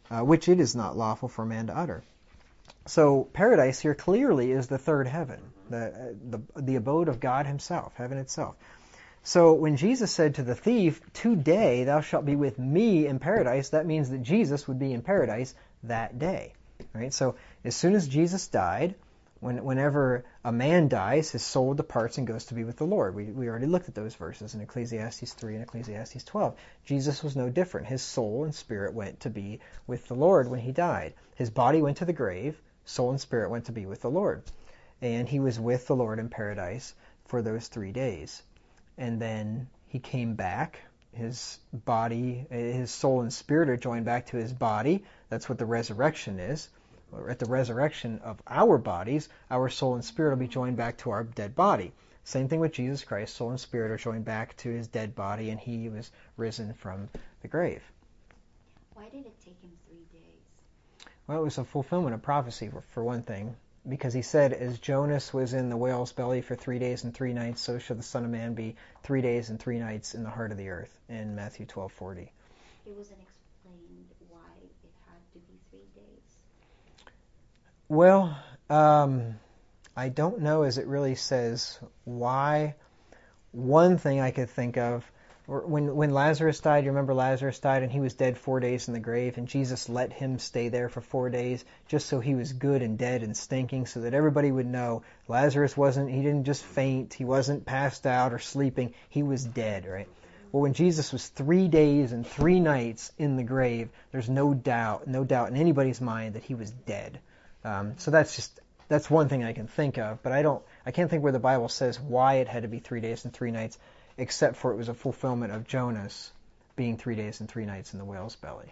uh, which it is not lawful for a man to utter. So paradise here clearly is the third heaven, the, the, the abode of God himself, heaven itself. So when Jesus said to the thief, today thou shalt be with me in paradise, that means that Jesus would be in paradise that day. Right? So as soon as Jesus died, when, whenever a man dies, his soul departs and goes to be with the Lord. We, we already looked at those verses in Ecclesiastes three and Ecclesiastes twelve. Jesus was no different. His soul and spirit went to be with the Lord when he died. His body went to the grave, soul and spirit went to be with the Lord. And he was with the Lord in paradise for those three days. And then he came back. His body, his soul and spirit are joined back to his body. That's what the resurrection is. At the resurrection of our bodies, our soul and spirit will be joined back to our dead body. Same thing with Jesus Christ. Soul and spirit are joined back to his dead body, and he was risen from the grave. Why did it take him three days? Well, it was a fulfillment of prophecy, for, for one thing. Because he said, as Jonas was in the whale's belly for three days and three nights, so shall the Son of Man be three days and three nights in the heart of the earth, in Matthew twelve forty. It wasn't explained why it had to be three days. Well, um, I don't know as it really says why. One thing I could think of, when when Lazarus died, you remember Lazarus died and he was dead four days in the grave, and Jesus let him stay there for four days just so he was good and dead and stinking, so that everybody would know Lazarus wasn't, he didn't just faint, he wasn't passed out or sleeping, he was dead, right? Well, when Jesus was three days and three nights in the grave, there's no doubt, no doubt in anybody's mind that he was dead. Um, so that's just, that's one thing I can think of, but I don't, I can't think where the Bible says why it had to be three days and three nights, except for it was a fulfillment of Jonas being three days and three nights in the whale's belly.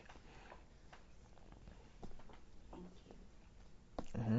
Mm-hmm.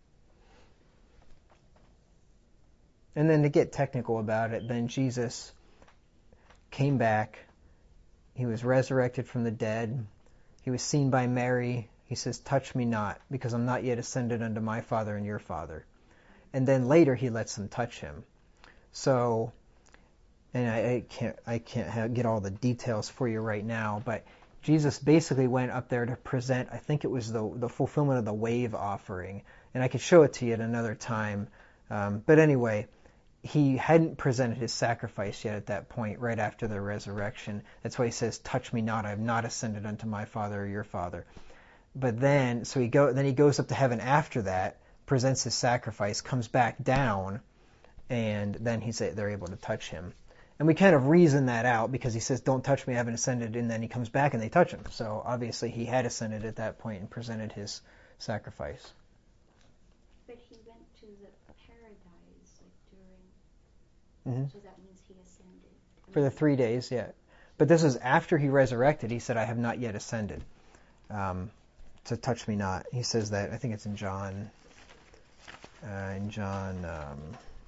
And then to get technical about it, then Jesus came back. He was resurrected from the dead. He was seen by Mary. He says, touch me not, because I'm not yet ascended unto my Father and your Father. And then later he lets them touch him. So, and I, I can't, I can't have, get all the details for you right now, but Jesus basically went up there to present, I think it was the the fulfillment of the wave offering, and I could show it to you at another time. Um, but anyway, he hadn't presented his sacrifice yet at that point, right after the resurrection. That's why he says, touch me not, I have not ascended unto my Father or your Father. But then, so he go, then he goes up to heaven after that, presents his sacrifice, comes back down, and then he's they're able to touch him. And we kind of reason that out because he says, don't touch me, I haven't ascended, and then he comes back and they touch him. So obviously he had ascended at that point and presented his sacrifice. But he went to the paradise like during, Mm-hmm. so that means he ascended. For the three days, yeah. But this is after he resurrected. He said, I have not yet ascended. Um, to touch me not. He says that, I think it's in John, uh, in John, um,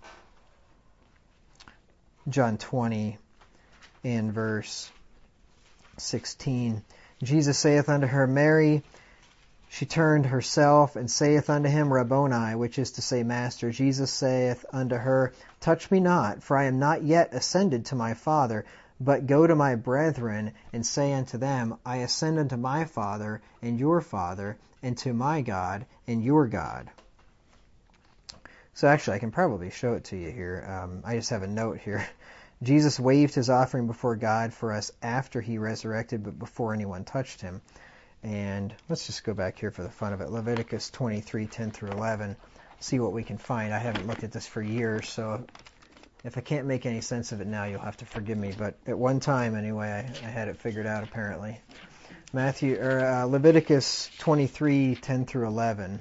John twenty in verse sixteen. Jesus saith unto her, Mary. She turned herself and saith unto him, Rabboni, which is to say, Master. Jesus saith unto her, touch me not, for I am not yet ascended to my Father, but go to my brethren and say unto them, I ascend unto my Father and your Father, and to my God and your God. So actually, I can probably show it to you here. Um, I just have a note here. Jesus waved his offering before God for us after he resurrected, but before anyone touched him. And let's just go back here for the fun of it. Leviticus twenty-three, ten through eleven. See what we can find. I haven't looked at this for years, so if I can't make any sense of it now, you'll have to forgive me. But at one time, anyway, I, I had it figured out, apparently. Matthew or uh, Leviticus twenty-three, ten through eleven.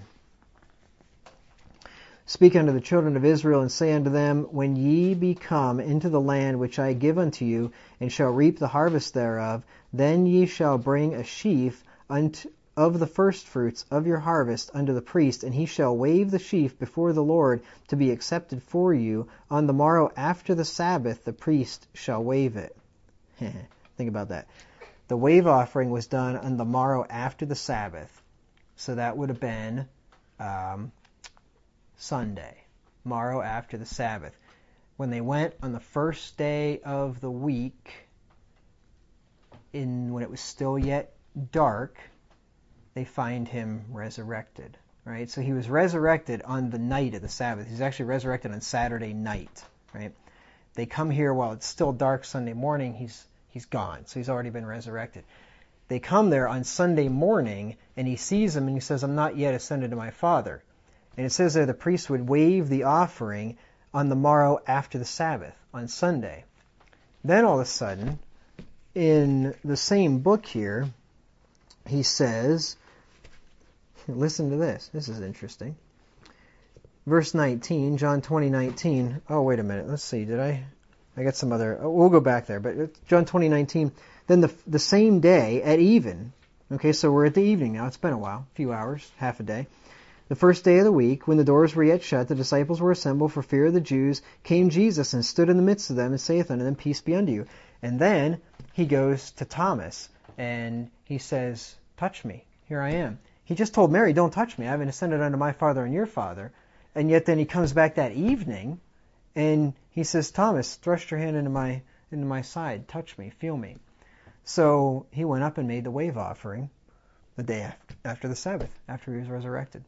Speak unto the children of Israel, and say unto them, when ye be come into the land which I give unto you, and shall reap the harvest thereof, then ye shall bring a sheaf unto, of the firstfruits of your harvest unto the priest, and he shall wave the sheaf before the Lord to be accepted for you. On the morrow after the Sabbath the priest shall wave it. Think about that. The wave offering was done on the morrow after the Sabbath. So that would have been um, Sunday, morrow after the Sabbath. When they went on the first day of the week, in when it was still yet dark, they find him resurrected. Right? So he was resurrected on the night of the Sabbath. He's actually resurrected on Saturday night. Right? They come here while it's still dark Sunday morning. He's he's gone. So he's already been resurrected. They come there on Sunday morning, and he sees them, and he says, I'm not yet ascended to my Father. And it says there the priest would wave the offering on the morrow after the Sabbath, on Sunday. Then all of a sudden, in the same book here, he says, listen to this. This is interesting. Verse nineteen, John twenty nineteen. Oh, wait a minute. Let's see. Did I? I got some other. Oh, we'll go back there. But John twenty nineteen. Then the the same day at even. Okay, so we're at the evening now. It's been a while, a few hours, half a day. The first day of the week, when the doors were yet shut, the disciples were assembled for fear of the Jews. Came Jesus and stood in the midst of them and saith unto them, Peace be unto you. And then he goes to Thomas and he says, Touch me. Here I am. He just told Mary, Don't touch me. I haven't ascended unto my Father and your Father. And yet then he comes back that evening and he says, Thomas, thrust your hand into my into my side. Touch me. Feel me. So he went up and made the wave offering the day after, after the Sabbath, after he was resurrected.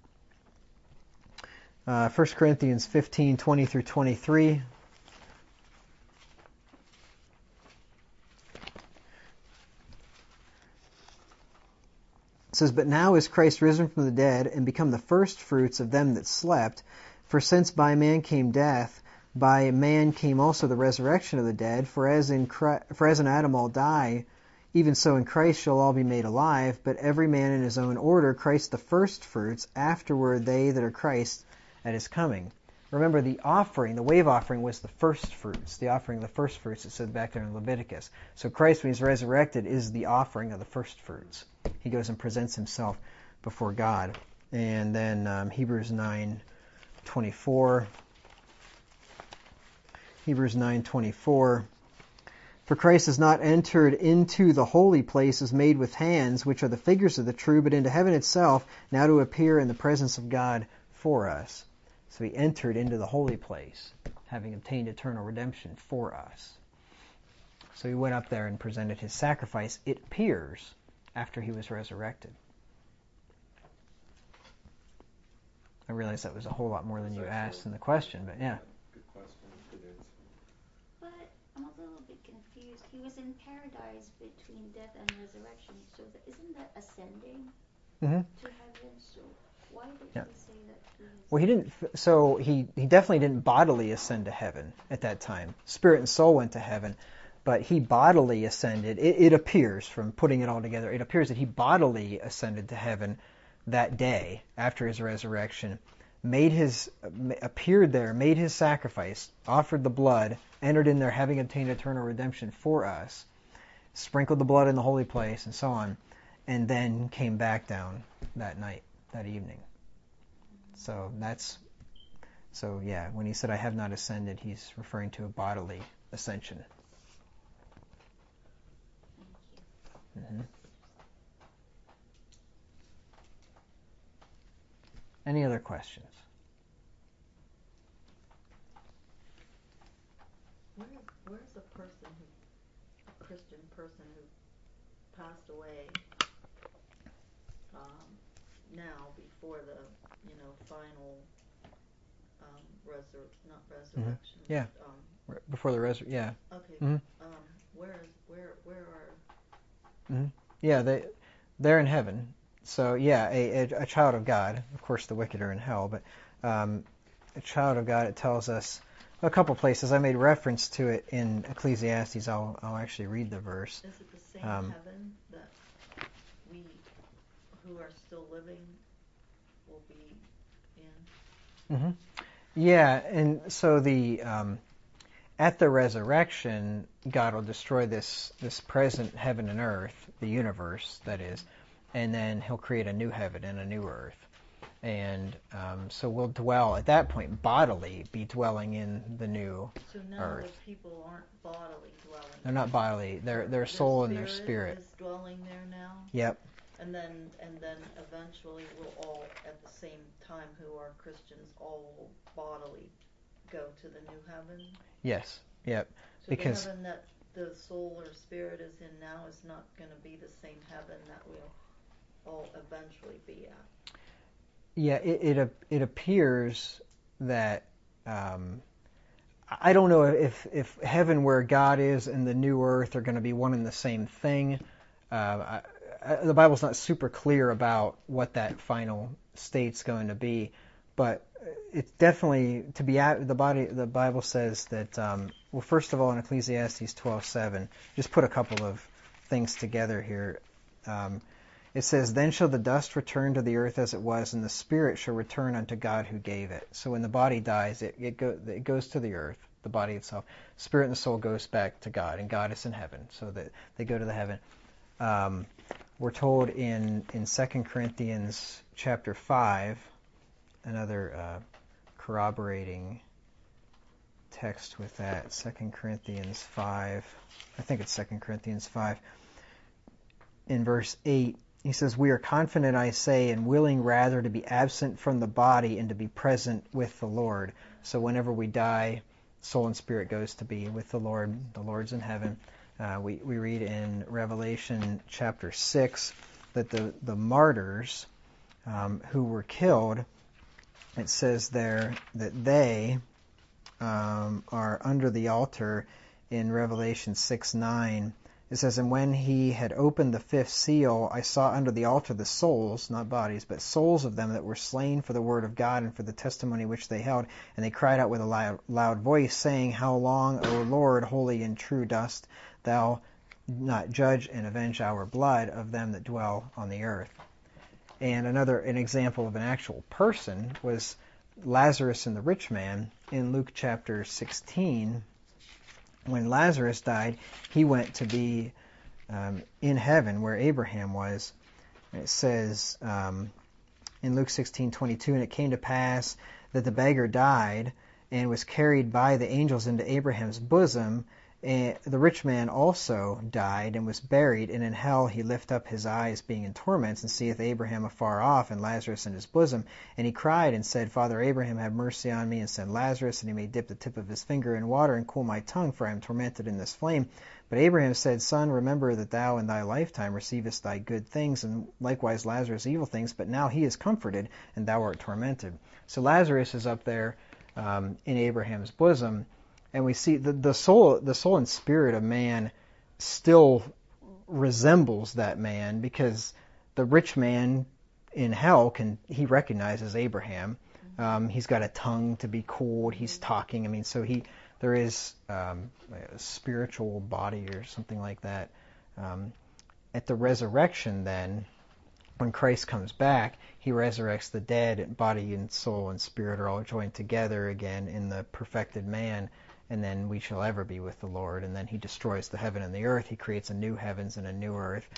Uh, First Corinthians fifteen, twenty through twenty-three. It says, But now is Christ risen from the dead, and become the first fruits of them that slept. For since by man came death, by man came also the resurrection of the dead. For as in Christ, for as in Adam all die, even so in Christ shall all be made alive. But every man in his own order, Christ the first fruits, afterward they that are Christ at his coming. Remember, the offering, the wave offering, was the first fruits. The offering of the first fruits, it said back there in Leviticus. So Christ, when he's resurrected, is the offering of the first fruits. He goes and presents himself before God. And then um, Hebrews nine twenty-four. Hebrews nine twenty-four. For Christ has not entered into the holy places made with hands, which are the figures of the true, but into heaven itself, now to appear in the presence of God for us. So he entered into the holy place, having obtained eternal redemption for us. So he went up there and presented his sacrifice, it appears, after he was resurrected. I realize that was a whole lot more than you asked in the question, but yeah. Good question. Good answer. But I'm a little bit confused. He was in paradise between death and resurrection. So that, isn't that ascending Mm-hmm. to heaven? So why did Yeah. he say that he was... Well, he didn't. So he he definitely didn't bodily ascend to heaven at that time. Spirit and soul went to heaven, but he bodily ascended. It, it appears from putting it all together. It appears that he bodily ascended to heaven that day after his resurrection, made his appeared there, made his sacrifice, offered the blood, entered in there, having obtained eternal redemption for us, sprinkled the blood in the holy place, and so on, and then came back down that night, that evening. So that's, so yeah, when he said, I have not ascended, he's referring to a bodily ascension. Mm-hmm. Any other questions? Where, where's a person who, a Christian person who passed away um, now before the, you know, final um, resur not resurrection. Mm-hmm. Yeah. But, um, Before the resurrection. Yeah. okay. Mm-hmm. Um, where is where where are? Mm-hmm. Yeah, they they're in heaven. So yeah, a, a, a child of God. Of course, the wicked are in hell, but um, a child of God. It tells us a couple places. I made reference to it in Ecclesiastes. I'll I'll actually read the verse. Is it the same Um, heaven that we who are still living will be in? Mm-hmm. Yeah, and so the um, at the resurrection, God will destroy this this present heaven and earth, the universe, that is, and then He'll create a new heaven and a new earth. And um, so we'll dwell, at that point, bodily, be dwelling in the new So now earth. the people aren't bodily dwelling. They're not bodily, they're, their soul and their spirit. Is dwelling there now. Yep. And then and then eventually we'll all, at the same time, who are Christians, all will bodily go to the new heaven. Yes. Yep. So Because the heaven that the soul or spirit is in now is not going to be the same heaven that we'll all eventually be at. Yeah, it it, it appears that um, I don't know if if heaven where God is and the new earth are going to be one and the same thing. Uh, I, I, the Bible's not super clear about what that final state's going to be, but it's definitely to be at the body. The Bible says that. Um, well, first of all, in Ecclesiastes twelve seven, just put a couple of things together here. Um, It says, "Then shall the dust return to the earth as it was, and the spirit shall return unto God who gave it." So when the body dies, it it, go, it goes to the earth, the body itself. Spirit and the soul goes back to God, and God is in heaven, so that they go to the heaven. Um, we're told in in Second Corinthians chapter five, another uh, corroborating text with that. Second Corinthians five, I think it's Second Corinthians five, in verse eight. He says, "We are confident, I say, and willing rather to be absent from the body and to be present with the Lord." So whenever we die, soul and spirit goes to be with the Lord. The Lord's in heaven. Uh, we, we read in Revelation chapter six that the, the martyrs um, who were killed, it says there that they um, are under the altar in Revelation six nine. It says, "And when he had opened the fifth seal, I saw under the altar the souls," not bodies, "but souls of them that were slain for the word of God and for the testimony which they held. And they cried out with a loud, loud voice, saying, How long, O Lord, holy and true, dost thou not judge and avenge our blood of them that dwell on the earth?" And another an example of an actual person was Lazarus and the rich man in Luke chapter sixteen. When Lazarus died, he went to be um, in heaven where Abraham was. And it says um, in Luke sixteen twenty-two, "And it came to pass that the beggar died and was carried by the angels into Abraham's bosom. And the rich man also died and was buried, and in hell he lift up his eyes, being in torments, and seeth Abraham afar off, and Lazarus in his bosom. And he cried and said, Father Abraham, have mercy on me, and send Lazarus, and he may dip the tip of his finger in water, and cool my tongue, for I am tormented in this flame. But Abraham said, Son, remember that thou in thy lifetime receivest thy good things, and likewise Lazarus evil things, but now he is comforted, and thou art tormented." So Lazarus is up there um, in Abraham's bosom. And we see the, the soul, the soul and spirit of man still resembles that man, because the rich man in hell can he recognizes Abraham. Um, he's got a tongue to be cooled. He's talking. I mean, so he there is um, a spiritual body or something like that. Um, at the resurrection, then, when Christ comes back, he resurrects the dead. Body and soul and spirit are all joined together again in the perfected man. And then we shall ever be with the Lord. And then he destroys the heaven and the earth. He creates a new heavens and a new earth.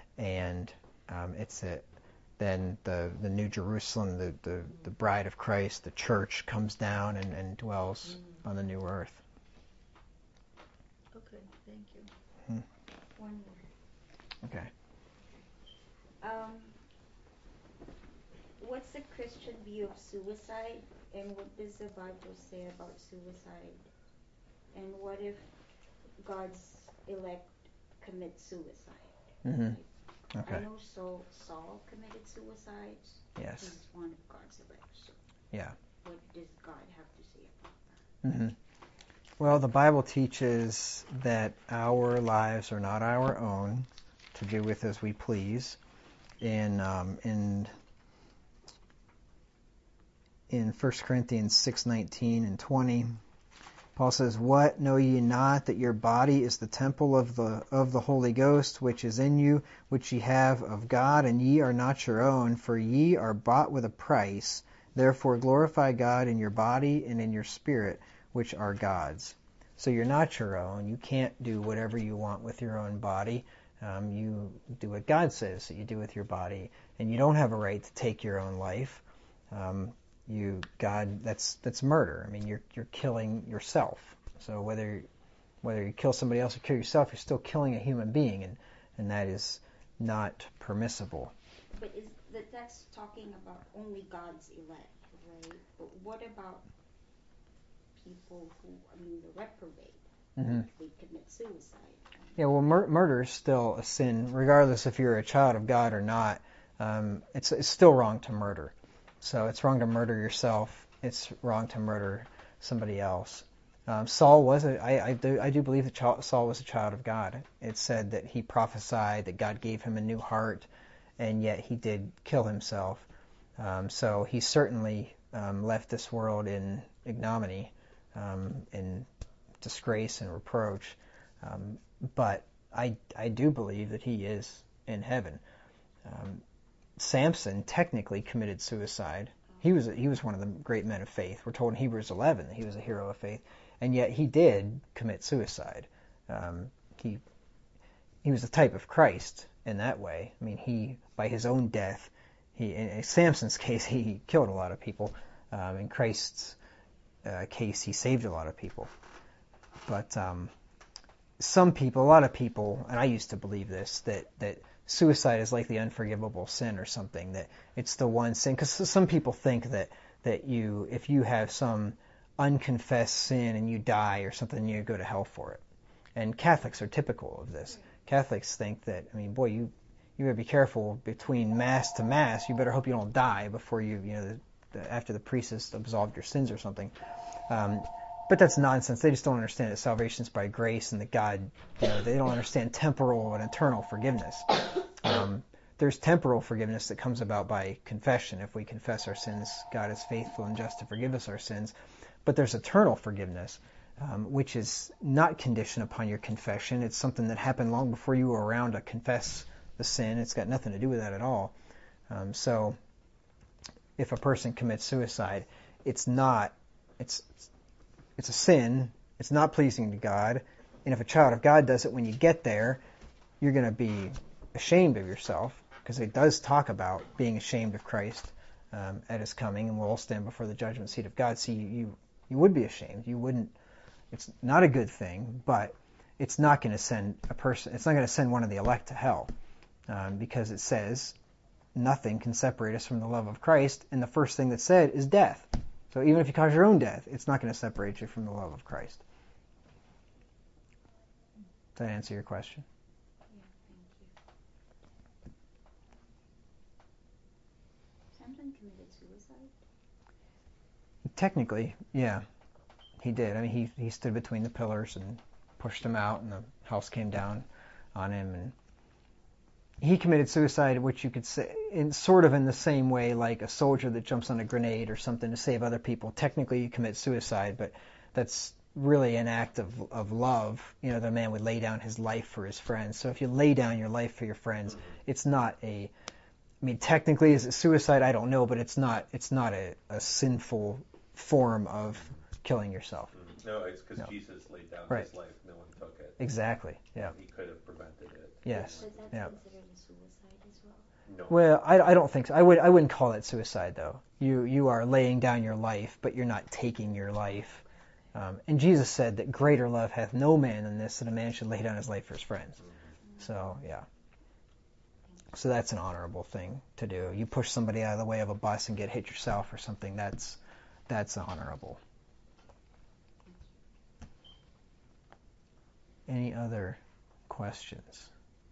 And um, it's a, then the the New Jerusalem, the, the, the bride of Christ, the church, comes down and, and dwells mm. on the new earth. Okay, thank you. Hmm. One more. Okay. Um, what's the Christian view of suicide, and what does the Bible say about suicide? And what if God's elect commit suicide? Mm-hmm. Like, Okay. I know Saul, Saul committed suicide. Yes. He's one of God's elect. So yeah. What does God have to say about that? Mm-hmm. Well, the Bible teaches that our lives are not our own, to do with as we please. In um, in in First Corinthians six nineteen and twenty. Paul says, What, know ye not that your body is the temple of the of the Holy Ghost, which is in you, which ye have of God, and ye are not your own, for ye are bought with a price. Therefore glorify God in your body and in your spirit, which are God's. So you're not your own. You can't do whatever you want with your own body. Um, you do what God says that you do with your body, and you don't have a right to take your own life. Um, You, God, that's that's murder. I mean, you're you're killing yourself. So whether whether you kill somebody else or kill yourself, you're still killing a human being, and, and that is not permissible. But is that that's talking about only God's elect, right? But what about people who, I mean, the reprobate? Mm-hmm. They commit suicide. Yeah, well, mur- murder is still a sin, regardless if you're a child of God or not. um, it's, it's still wrong to murder. So it's wrong to murder yourself. It's wrong to murder somebody else. Um, Saul was a, I, I, do, I do believe that child, Saul was a child of God. It said that he prophesied that God gave him a new heart, and yet he did kill himself. Um, so he certainly um, left this world in ignominy, um, in disgrace and reproach. Um, but I, I do believe that he is in heaven. Um, Samson technically committed suicide. He was he was one of the great men of faith. We're told in Hebrews eleven that he was a hero of faith, and yet he did commit suicide. Um, he he was the type of Christ in that way. I mean, he by his own death, he in Samson's case he killed a lot of people. Um, in Christ's uh, case, he saved a lot of people. But um, some people, a lot of people, and I used to believe this, that that. Suicide is like the unforgivable sin or something, that it's the one sin, because some people think that, that you, if you have some unconfessed sin and you die or something, you go to hell for it. And Catholics are typical of this. Catholics think that, I mean, boy, you, you better be careful between Mass to Mass. You better hope you don't die before you, you know, the, the, after the priest has absolved your sins or something. Um, But that's nonsense. They just don't understand that salvation is by grace and that God, you know, they don't understand temporal and eternal forgiveness. Um, there's temporal forgiveness that comes about by confession. If we confess our sins, God is faithful and just to forgive us our sins. But there's eternal forgiveness, um, which is not conditioned upon your confession. It's something that happened long before you were around to confess the sin. It's got nothing to do with that at all. Um, so if a person commits suicide, it's not, it's, it's a sin. It's not pleasing to God. And if a child of God does it, when you get there, you're going to be ashamed of yourself, because it does talk about being ashamed of Christ um, at his coming, and we'll all stand before the judgment seat of God. So you, you, you would be ashamed. You wouldn't. It's not a good thing, but it's not going to send a person. It's not going to send one of the elect to hell, um, because it says nothing can separate us from the love of Christ, and the first thing that's said is death. So even if you cause your own death, it's not going to separate you from the love of Christ. Does that answer your question? Samson committed suicide? Technically, yeah, he did. I mean, he he stood between the pillars and pushed them out, and the house came down on him, and he committed suicide, which you could say, in sort of in the same way like a soldier that jumps on a grenade or something to save other people. Technically, you commit suicide, but that's really an act of of love. You know, the man would lay down his life for his friends. So if you lay down your life for your friends, it's not a I mean, technically, is it suicide? I don't know, but it's not. It's not a, a sinful form of killing yourself. Mm-hmm. No, it's because no. Jesus laid down right. his life. No one took it. Exactly. Yeah. He could have prevented it. Yes. So that's yeah. considered a suicide as well? No. Well, I, I don't think so. I would. I wouldn't call it suicide, though. You you are laying down your life, but you're not taking your life. Um, and Jesus said that greater love hath no man than this, that a man should lay down his life for his friends. Mm-hmm. So yeah. So that's an honorable thing to do. You push somebody out of the way of a bus and get hit yourself or something, that's that's honorable. Any other questions?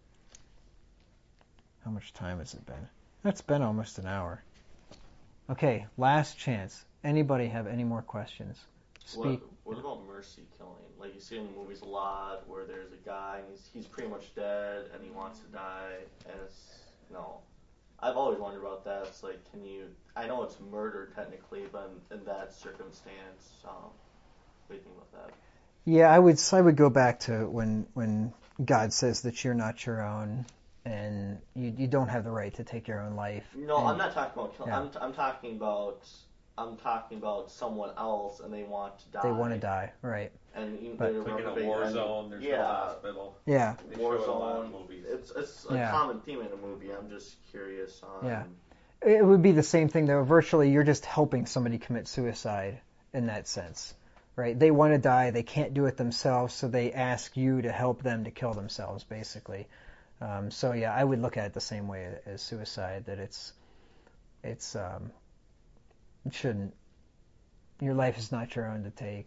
How much time has it been? That's been almost an hour. Okay, last chance. Anybody have any more questions? Speak. What, what about mercy killing? Like you see in the movies a lot where there's a guy and he's he's pretty much dead and he wants to die, and it's you know, I've always wondered about that. It's like, can you? I know it's murder technically, but in, in that circumstance, um, what do you think about that? Yeah, I would I would go back to when when God says that you're not your own and you you don't have the right to take your own life. No, and, I'm not talking about killing. Yeah. I'm I'm talking about. I'm talking about someone else, and they want to die. They want to die, right? And you, but, they're like in a war zone, there's yeah, no hospital. Yeah. They war show zone. a lot of movies. It's it's a yeah. common theme in a movie. I'm just curious on. Yeah. It would be the same thing though. Virtually, you're just helping somebody commit suicide in that sense, right? They want to die, they can't do it themselves, so they ask you to help them to kill themselves, basically. Um, so yeah, I would look at it the same way as suicide. That it's it's um, it shouldn't. Your life is not your own to take.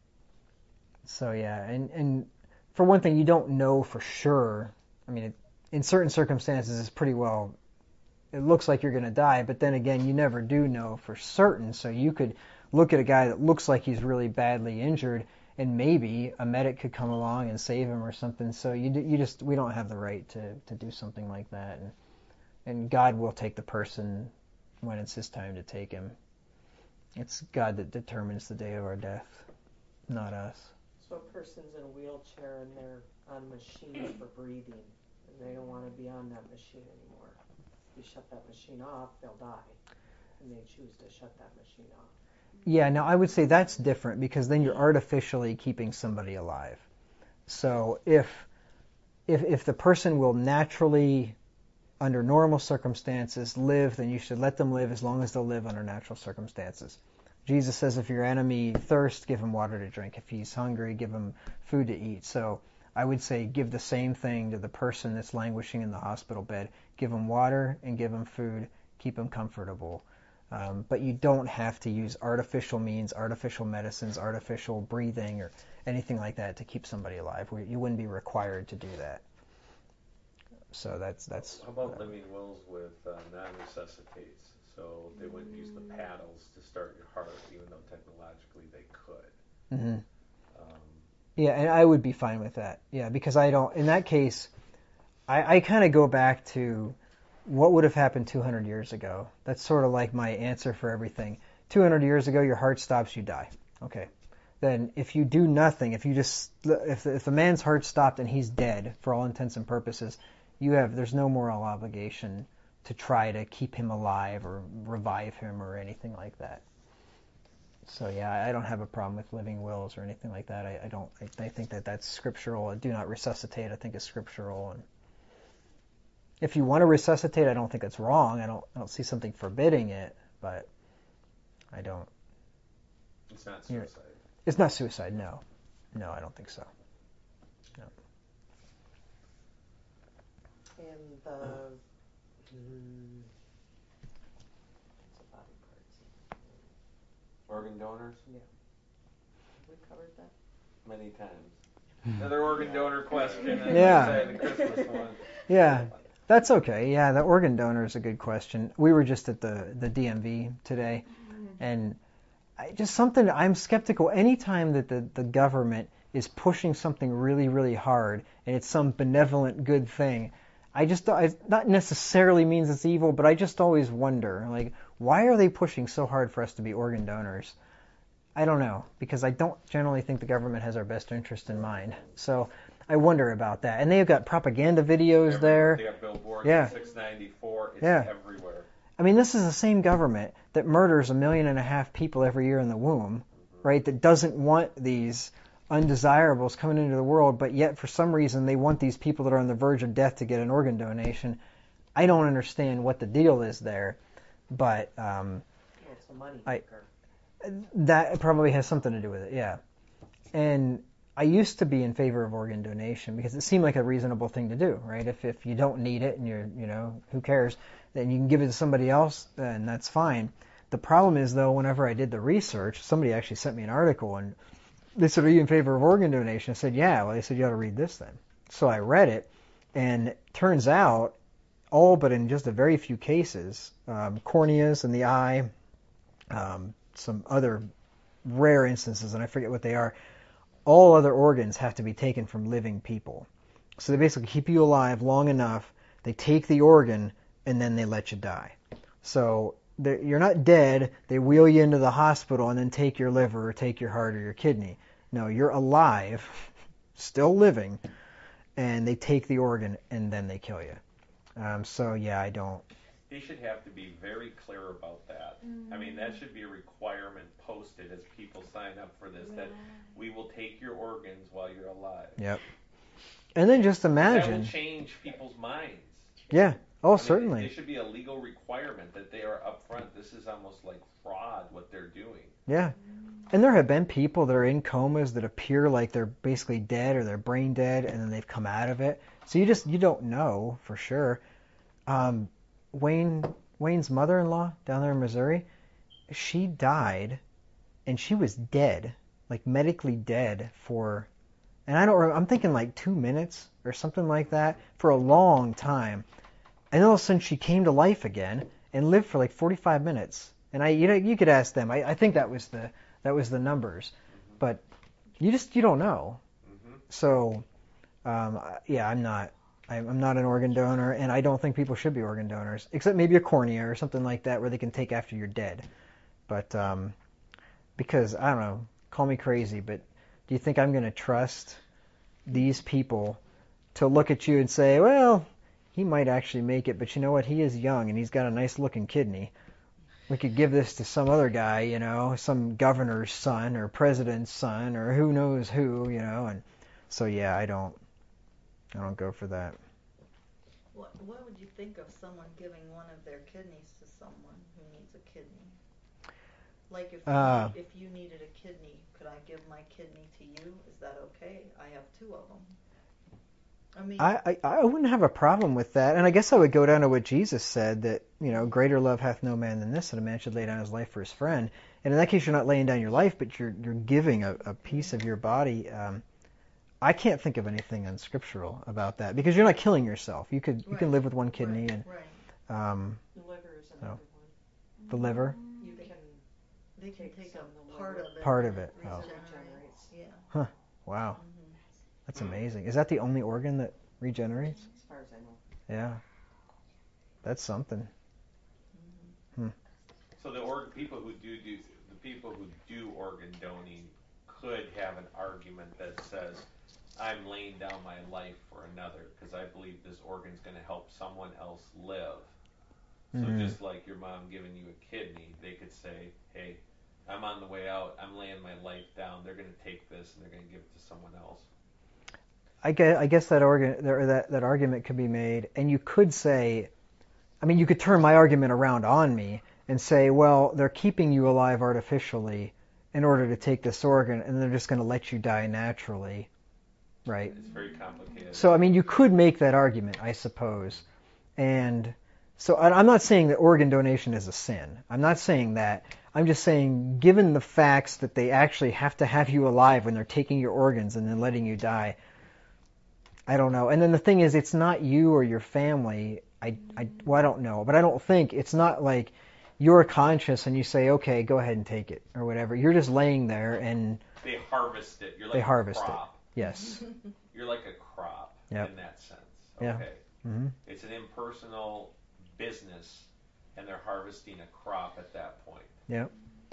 So yeah, and, and for one thing, you don't know for sure. I mean, it, in certain circumstances it's pretty well, it looks like you're going to die, but then again, you never do know for certain. So you could look at a guy that looks like he's really badly injured, and maybe a medic could come along and save him or something. So you you just we don't have the right to, to do something like that, and and God will take the person when it's His time to take him. It's God that determines the day of our death, not us. So a person's in a wheelchair and they're on machines for breathing, and they don't want to be on that machine anymore. If you shut that machine off, they'll die, and they choose to shut that machine off. Yeah, now I would say that's different because then you're artificially keeping somebody alive. So if if if the person will naturally, under normal circumstances, live, then you should let them live as long as they'll live under natural circumstances. Jesus says if your enemy thirsts, give him water to drink. If he's hungry, give him food to eat. So I would say give the same thing to the person that's languishing in the hospital bed. Give him water and give him food. Keep him comfortable. Um, but you don't have to use artificial means, artificial medicines, artificial breathing, or anything like that to keep somebody alive. You wouldn't be required to do that. So that's that's. How about uh, living wills with uh, non-resuscitates? So they wouldn't use the paddles to start your heart, even though technologically they could. Mm-hmm. Um, yeah, and I would be fine with that. Yeah, because I don't. In that case, I, I kind of go back to what would have happened two hundred years ago. That's sort of like my answer for everything. two hundred years ago, your heart stops, you die. Okay. Then if you do nothing, if you just, if if the man's heart stopped and he's dead for all intents and purposes, you have, there's no moral obligation to try to keep him alive or revive him or anything like that. So yeah, I don't have a problem with living wills or anything like that. I, I don't, I, I think that that's scriptural. Do not resuscitate, I think is scriptural. And if you want to resuscitate, I don't think it's wrong. I don't, I don't see something forbidding it, but I don't. It's not suicide. You know, it's not suicide, no. No, I don't think so. No. And the, hmm, what's the body parts? Organ donors? Yeah. Have we covered that? Many times. Another organ yeah. donor question. Yeah. The Christmas one. Yeah. That's okay. Yeah, the organ donor is a good question. We were just at the, the D M V today, and I, just something, I'm skeptical. Anytime that the, the government is pushing something really, really hard, and it's some benevolent good thing, I just, it not necessarily means it's evil, but I just always wonder, like, why are they pushing so hard for us to be organ donors? I don't know, because I don't generally think the government has our best interest in mind. So I wonder about that. And they've got propaganda videos everywhere. There. They got billboards yeah. at six ninety-four. It's yeah. everywhere. I mean, this is the same government that murders a million and a half people every year in the womb, mm-hmm. right? That doesn't want these undesirables coming into the world, but yet for some reason they want these people that are on the verge of death to get an organ donation. I don't understand what the deal is there, but um, well, it's a money I, maker. That probably has something to do with it, yeah. And I used to be in favor of organ donation because it seemed like a reasonable thing to do, right? If if you don't need it and you're, you know, who cares, then you can give it to somebody else, then that's fine. The problem is, though, whenever I did the research, somebody actually sent me an article, and they said, are you in favor of organ donation? I said, yeah. Well, they said, you ought to read this then. So I read it, and it turns out, all but in just a very few cases, um, corneas in the eye, um, some other rare instances, and I forget what they are, all other organs have to be taken from living people. So they basically keep you alive long enough, they take the organ, and then they let you die. So you're not dead, they wheel you into the hospital and then take your liver or take your heart or your kidney. No, you're alive, still living, and they take the organ and then they kill you. Um, so yeah, I don't. They should have to be very clear about that. Mm-hmm. I mean, that should be a requirement posted as people sign up for this, yeah. that we will take your organs while you're alive. Yep. And then just imagine. That will change people's minds. Yeah. Oh, I mean, certainly. It should be a legal requirement that they are upfront. This is almost like fraud, what they're doing. Yeah. And there have been people that are in comas that appear like they're basically dead or they're brain dead, and then they've come out of it. So you just, you don't know for sure. Um, Wayne, Wayne's mother-in-law down there in Missouri, she died, and she was dead, like medically dead for And I don't. Remember, I'm thinking like two minutes or something like that for a long time. And all of a sudden she came to life again and lived for like forty-five minutes. And I, you know, you could ask them. I, I think that was the that was the numbers, Mm-hmm. but you just you don't know. Mm-hmm. So, um, yeah, I'm not. I'm not an organ donor, and I don't think people should be organ donors, except maybe a cornea or something like that, where they can take after you're dead. But um, because I don't know, call me crazy, but do you think I'm going to trust these people to look at you and say, well, he might actually make it, but you know what? He is young and he's got a nice looking kidney. We could give this to some other guy, you know, some governor's son or president's son or who knows who, you know. And so yeah, I don't, I don't go for that. What What would you think of someone giving one of their kidneys to someone who needs a kidney? Like if you, Uh, need, if you needed a kidney, could I give my kidney to you? Is that okay? I have two of them. I mean, I, I, I wouldn't have a problem with that. And I guess I would go down to what Jesus said, that, you know, greater love hath no man than this, that a man should lay down his life for his friend. And in that case, you're not laying down your life, but you're you're giving a, a piece of your body. Um, I can't think of anything unscriptural about that, because you're not killing yourself. You could you Right. can live with one kidney, right, and right. um, The liver is No. another one. the liver, You They can can they can take take some a of the part liver. of it. part and of it. Oh. regenerates. Yeah. Wow, Mhm. that's amazing. Is that the only organ that regenerates? As far as I know. Yeah, that's something. So the org people who do do the people who do organ donating could have an argument that says, I'm laying down my life for another because I believe this organ's going to help someone else live. So Mhm. just like your mom giving you a kidney, they could say, hey, I'm on the way out, I'm laying my life down, they're going to take this and they're going to give it to someone else. I guess, I guess that organ or that that argument could be made, and you could say, I mean, you could turn my argument around on me and say, well, they're keeping you alive artificially in order to take this organ, and they're just going to let you die naturally, right? It's very complicated. So, I mean, you could make that argument, I suppose. And so I- I'm not saying that organ donation is a sin. I'm not saying that. I'm just saying, given the facts that they actually have to have you alive when they're taking your organs and then letting you die, I don't know. And then the thing is, it's not you or your family. I, I, well, I don't know, but I don't think it's not like you're conscious and you say, okay, go ahead and take it or whatever. You're just laying there and They harvest it. You're like they a harvest it. crop. Yes. You're like a crop Yep. in that sense. Yeah. Okay. Hmm. It's an impersonal business, and they're harvesting a crop at that point. Yep.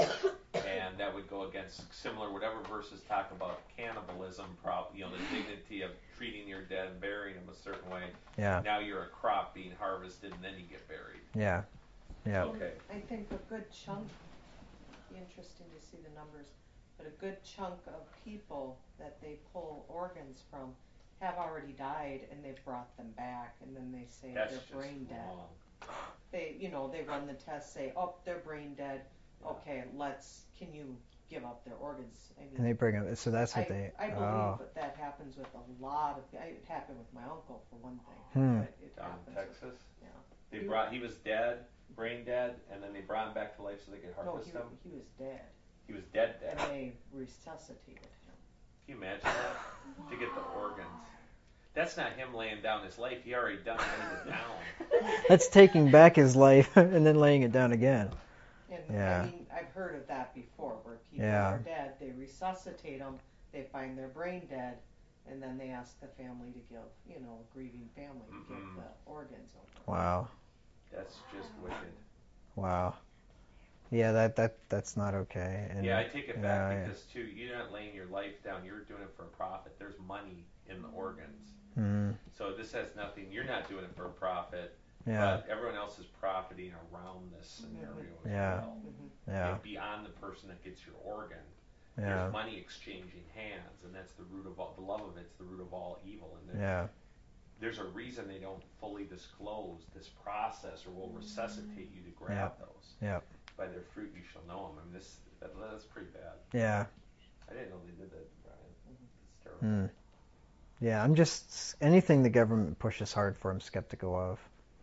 And that would go against similar whatever verses talk about cannibalism, prob- you know, the dignity of treating your dead and burying them a certain way. Yeah. Now you're a crop being harvested, and then you get buried. Yeah. Yeah. Okay. I think a good chunk, be interesting to see the numbers, but a good chunk of people that they pull organs from have already died, and they've brought them back, and then they say That's they're just brain dead. wrong. They, you know, they run the test, say, oh, they're brain dead. Okay, let's. Can you give up their organs? I mean, And they bring them. So that's what I, they. I believe Oh. that that happens with a lot of. It happened with my uncle for one thing. Hmm. But it Down happens in with- Texas. yeah. They brought. He was dead, brain dead, and then they brought him back to life so they could No, harvest he, him. he was dead, He was dead, and dead. they resuscitated him. Can you imagine that? To get the organs. That's not him laying down his life. He already done laid it down. That's taking back his life and then laying it down again. And Yeah. I mean, I've heard of that before, where people Yeah. are dead, they resuscitate them, they find their brain dead, and then they ask the family to give, you know, a grieving family to give Mhm. the organs over. Wow. That's just wicked. Wow. Yeah, that that that's not okay. And, Yeah, I take it you back know, yeah. because too, you're not laying your life down. You're doing it for a profit. There's money in the organs. Mm, So this has nothing. You're not doing it for a profit, yeah. but everyone else is profiting around this scenario as Yeah. well. Mm-hmm. Yeah. And beyond the person that gets your organ, Yeah. there's money exchanging hands, and that's the root of all. The love of it's the root of all evil. And there, Yeah. there's a reason they don't fully disclose this process, or will resuscitate you to grab those. Yep. By their fruit you shall know them. I mean, this that, that's pretty bad. Yeah. I didn't know they did that, Brian. It's terrible. Mm. Yeah, I'm just anything the government pushes hard for, I'm skeptical of.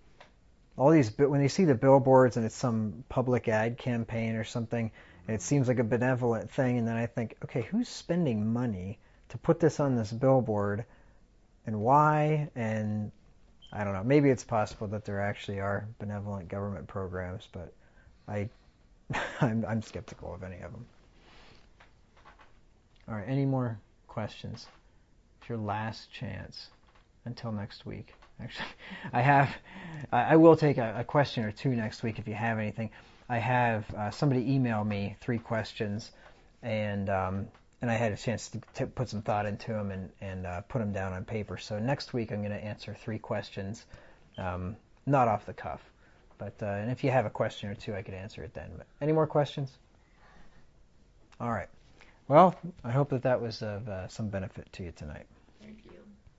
All these, bi- when you see the billboards and it's some public ad campaign or something, and it seems like a benevolent thing, and then I think, okay, who's spending money to put this on this billboard, and why? And I don't know. Maybe it's possible that there actually are benevolent government programs, but I, I'm, I'm skeptical of any of them. All right. Any more questions? It's your last chance until next week. Actually, I have. I will take a, a question or two next week if you have anything. I have uh, somebody email me three questions, and um, and I had a chance to, to put some thought into them and and uh, put them down on paper. So next week I'm going to answer three questions, um, not off the cuff, but uh, and if you have a question or two, I could answer it then. But any more questions? All right. Well, I hope that that was of uh, some benefit to you tonight.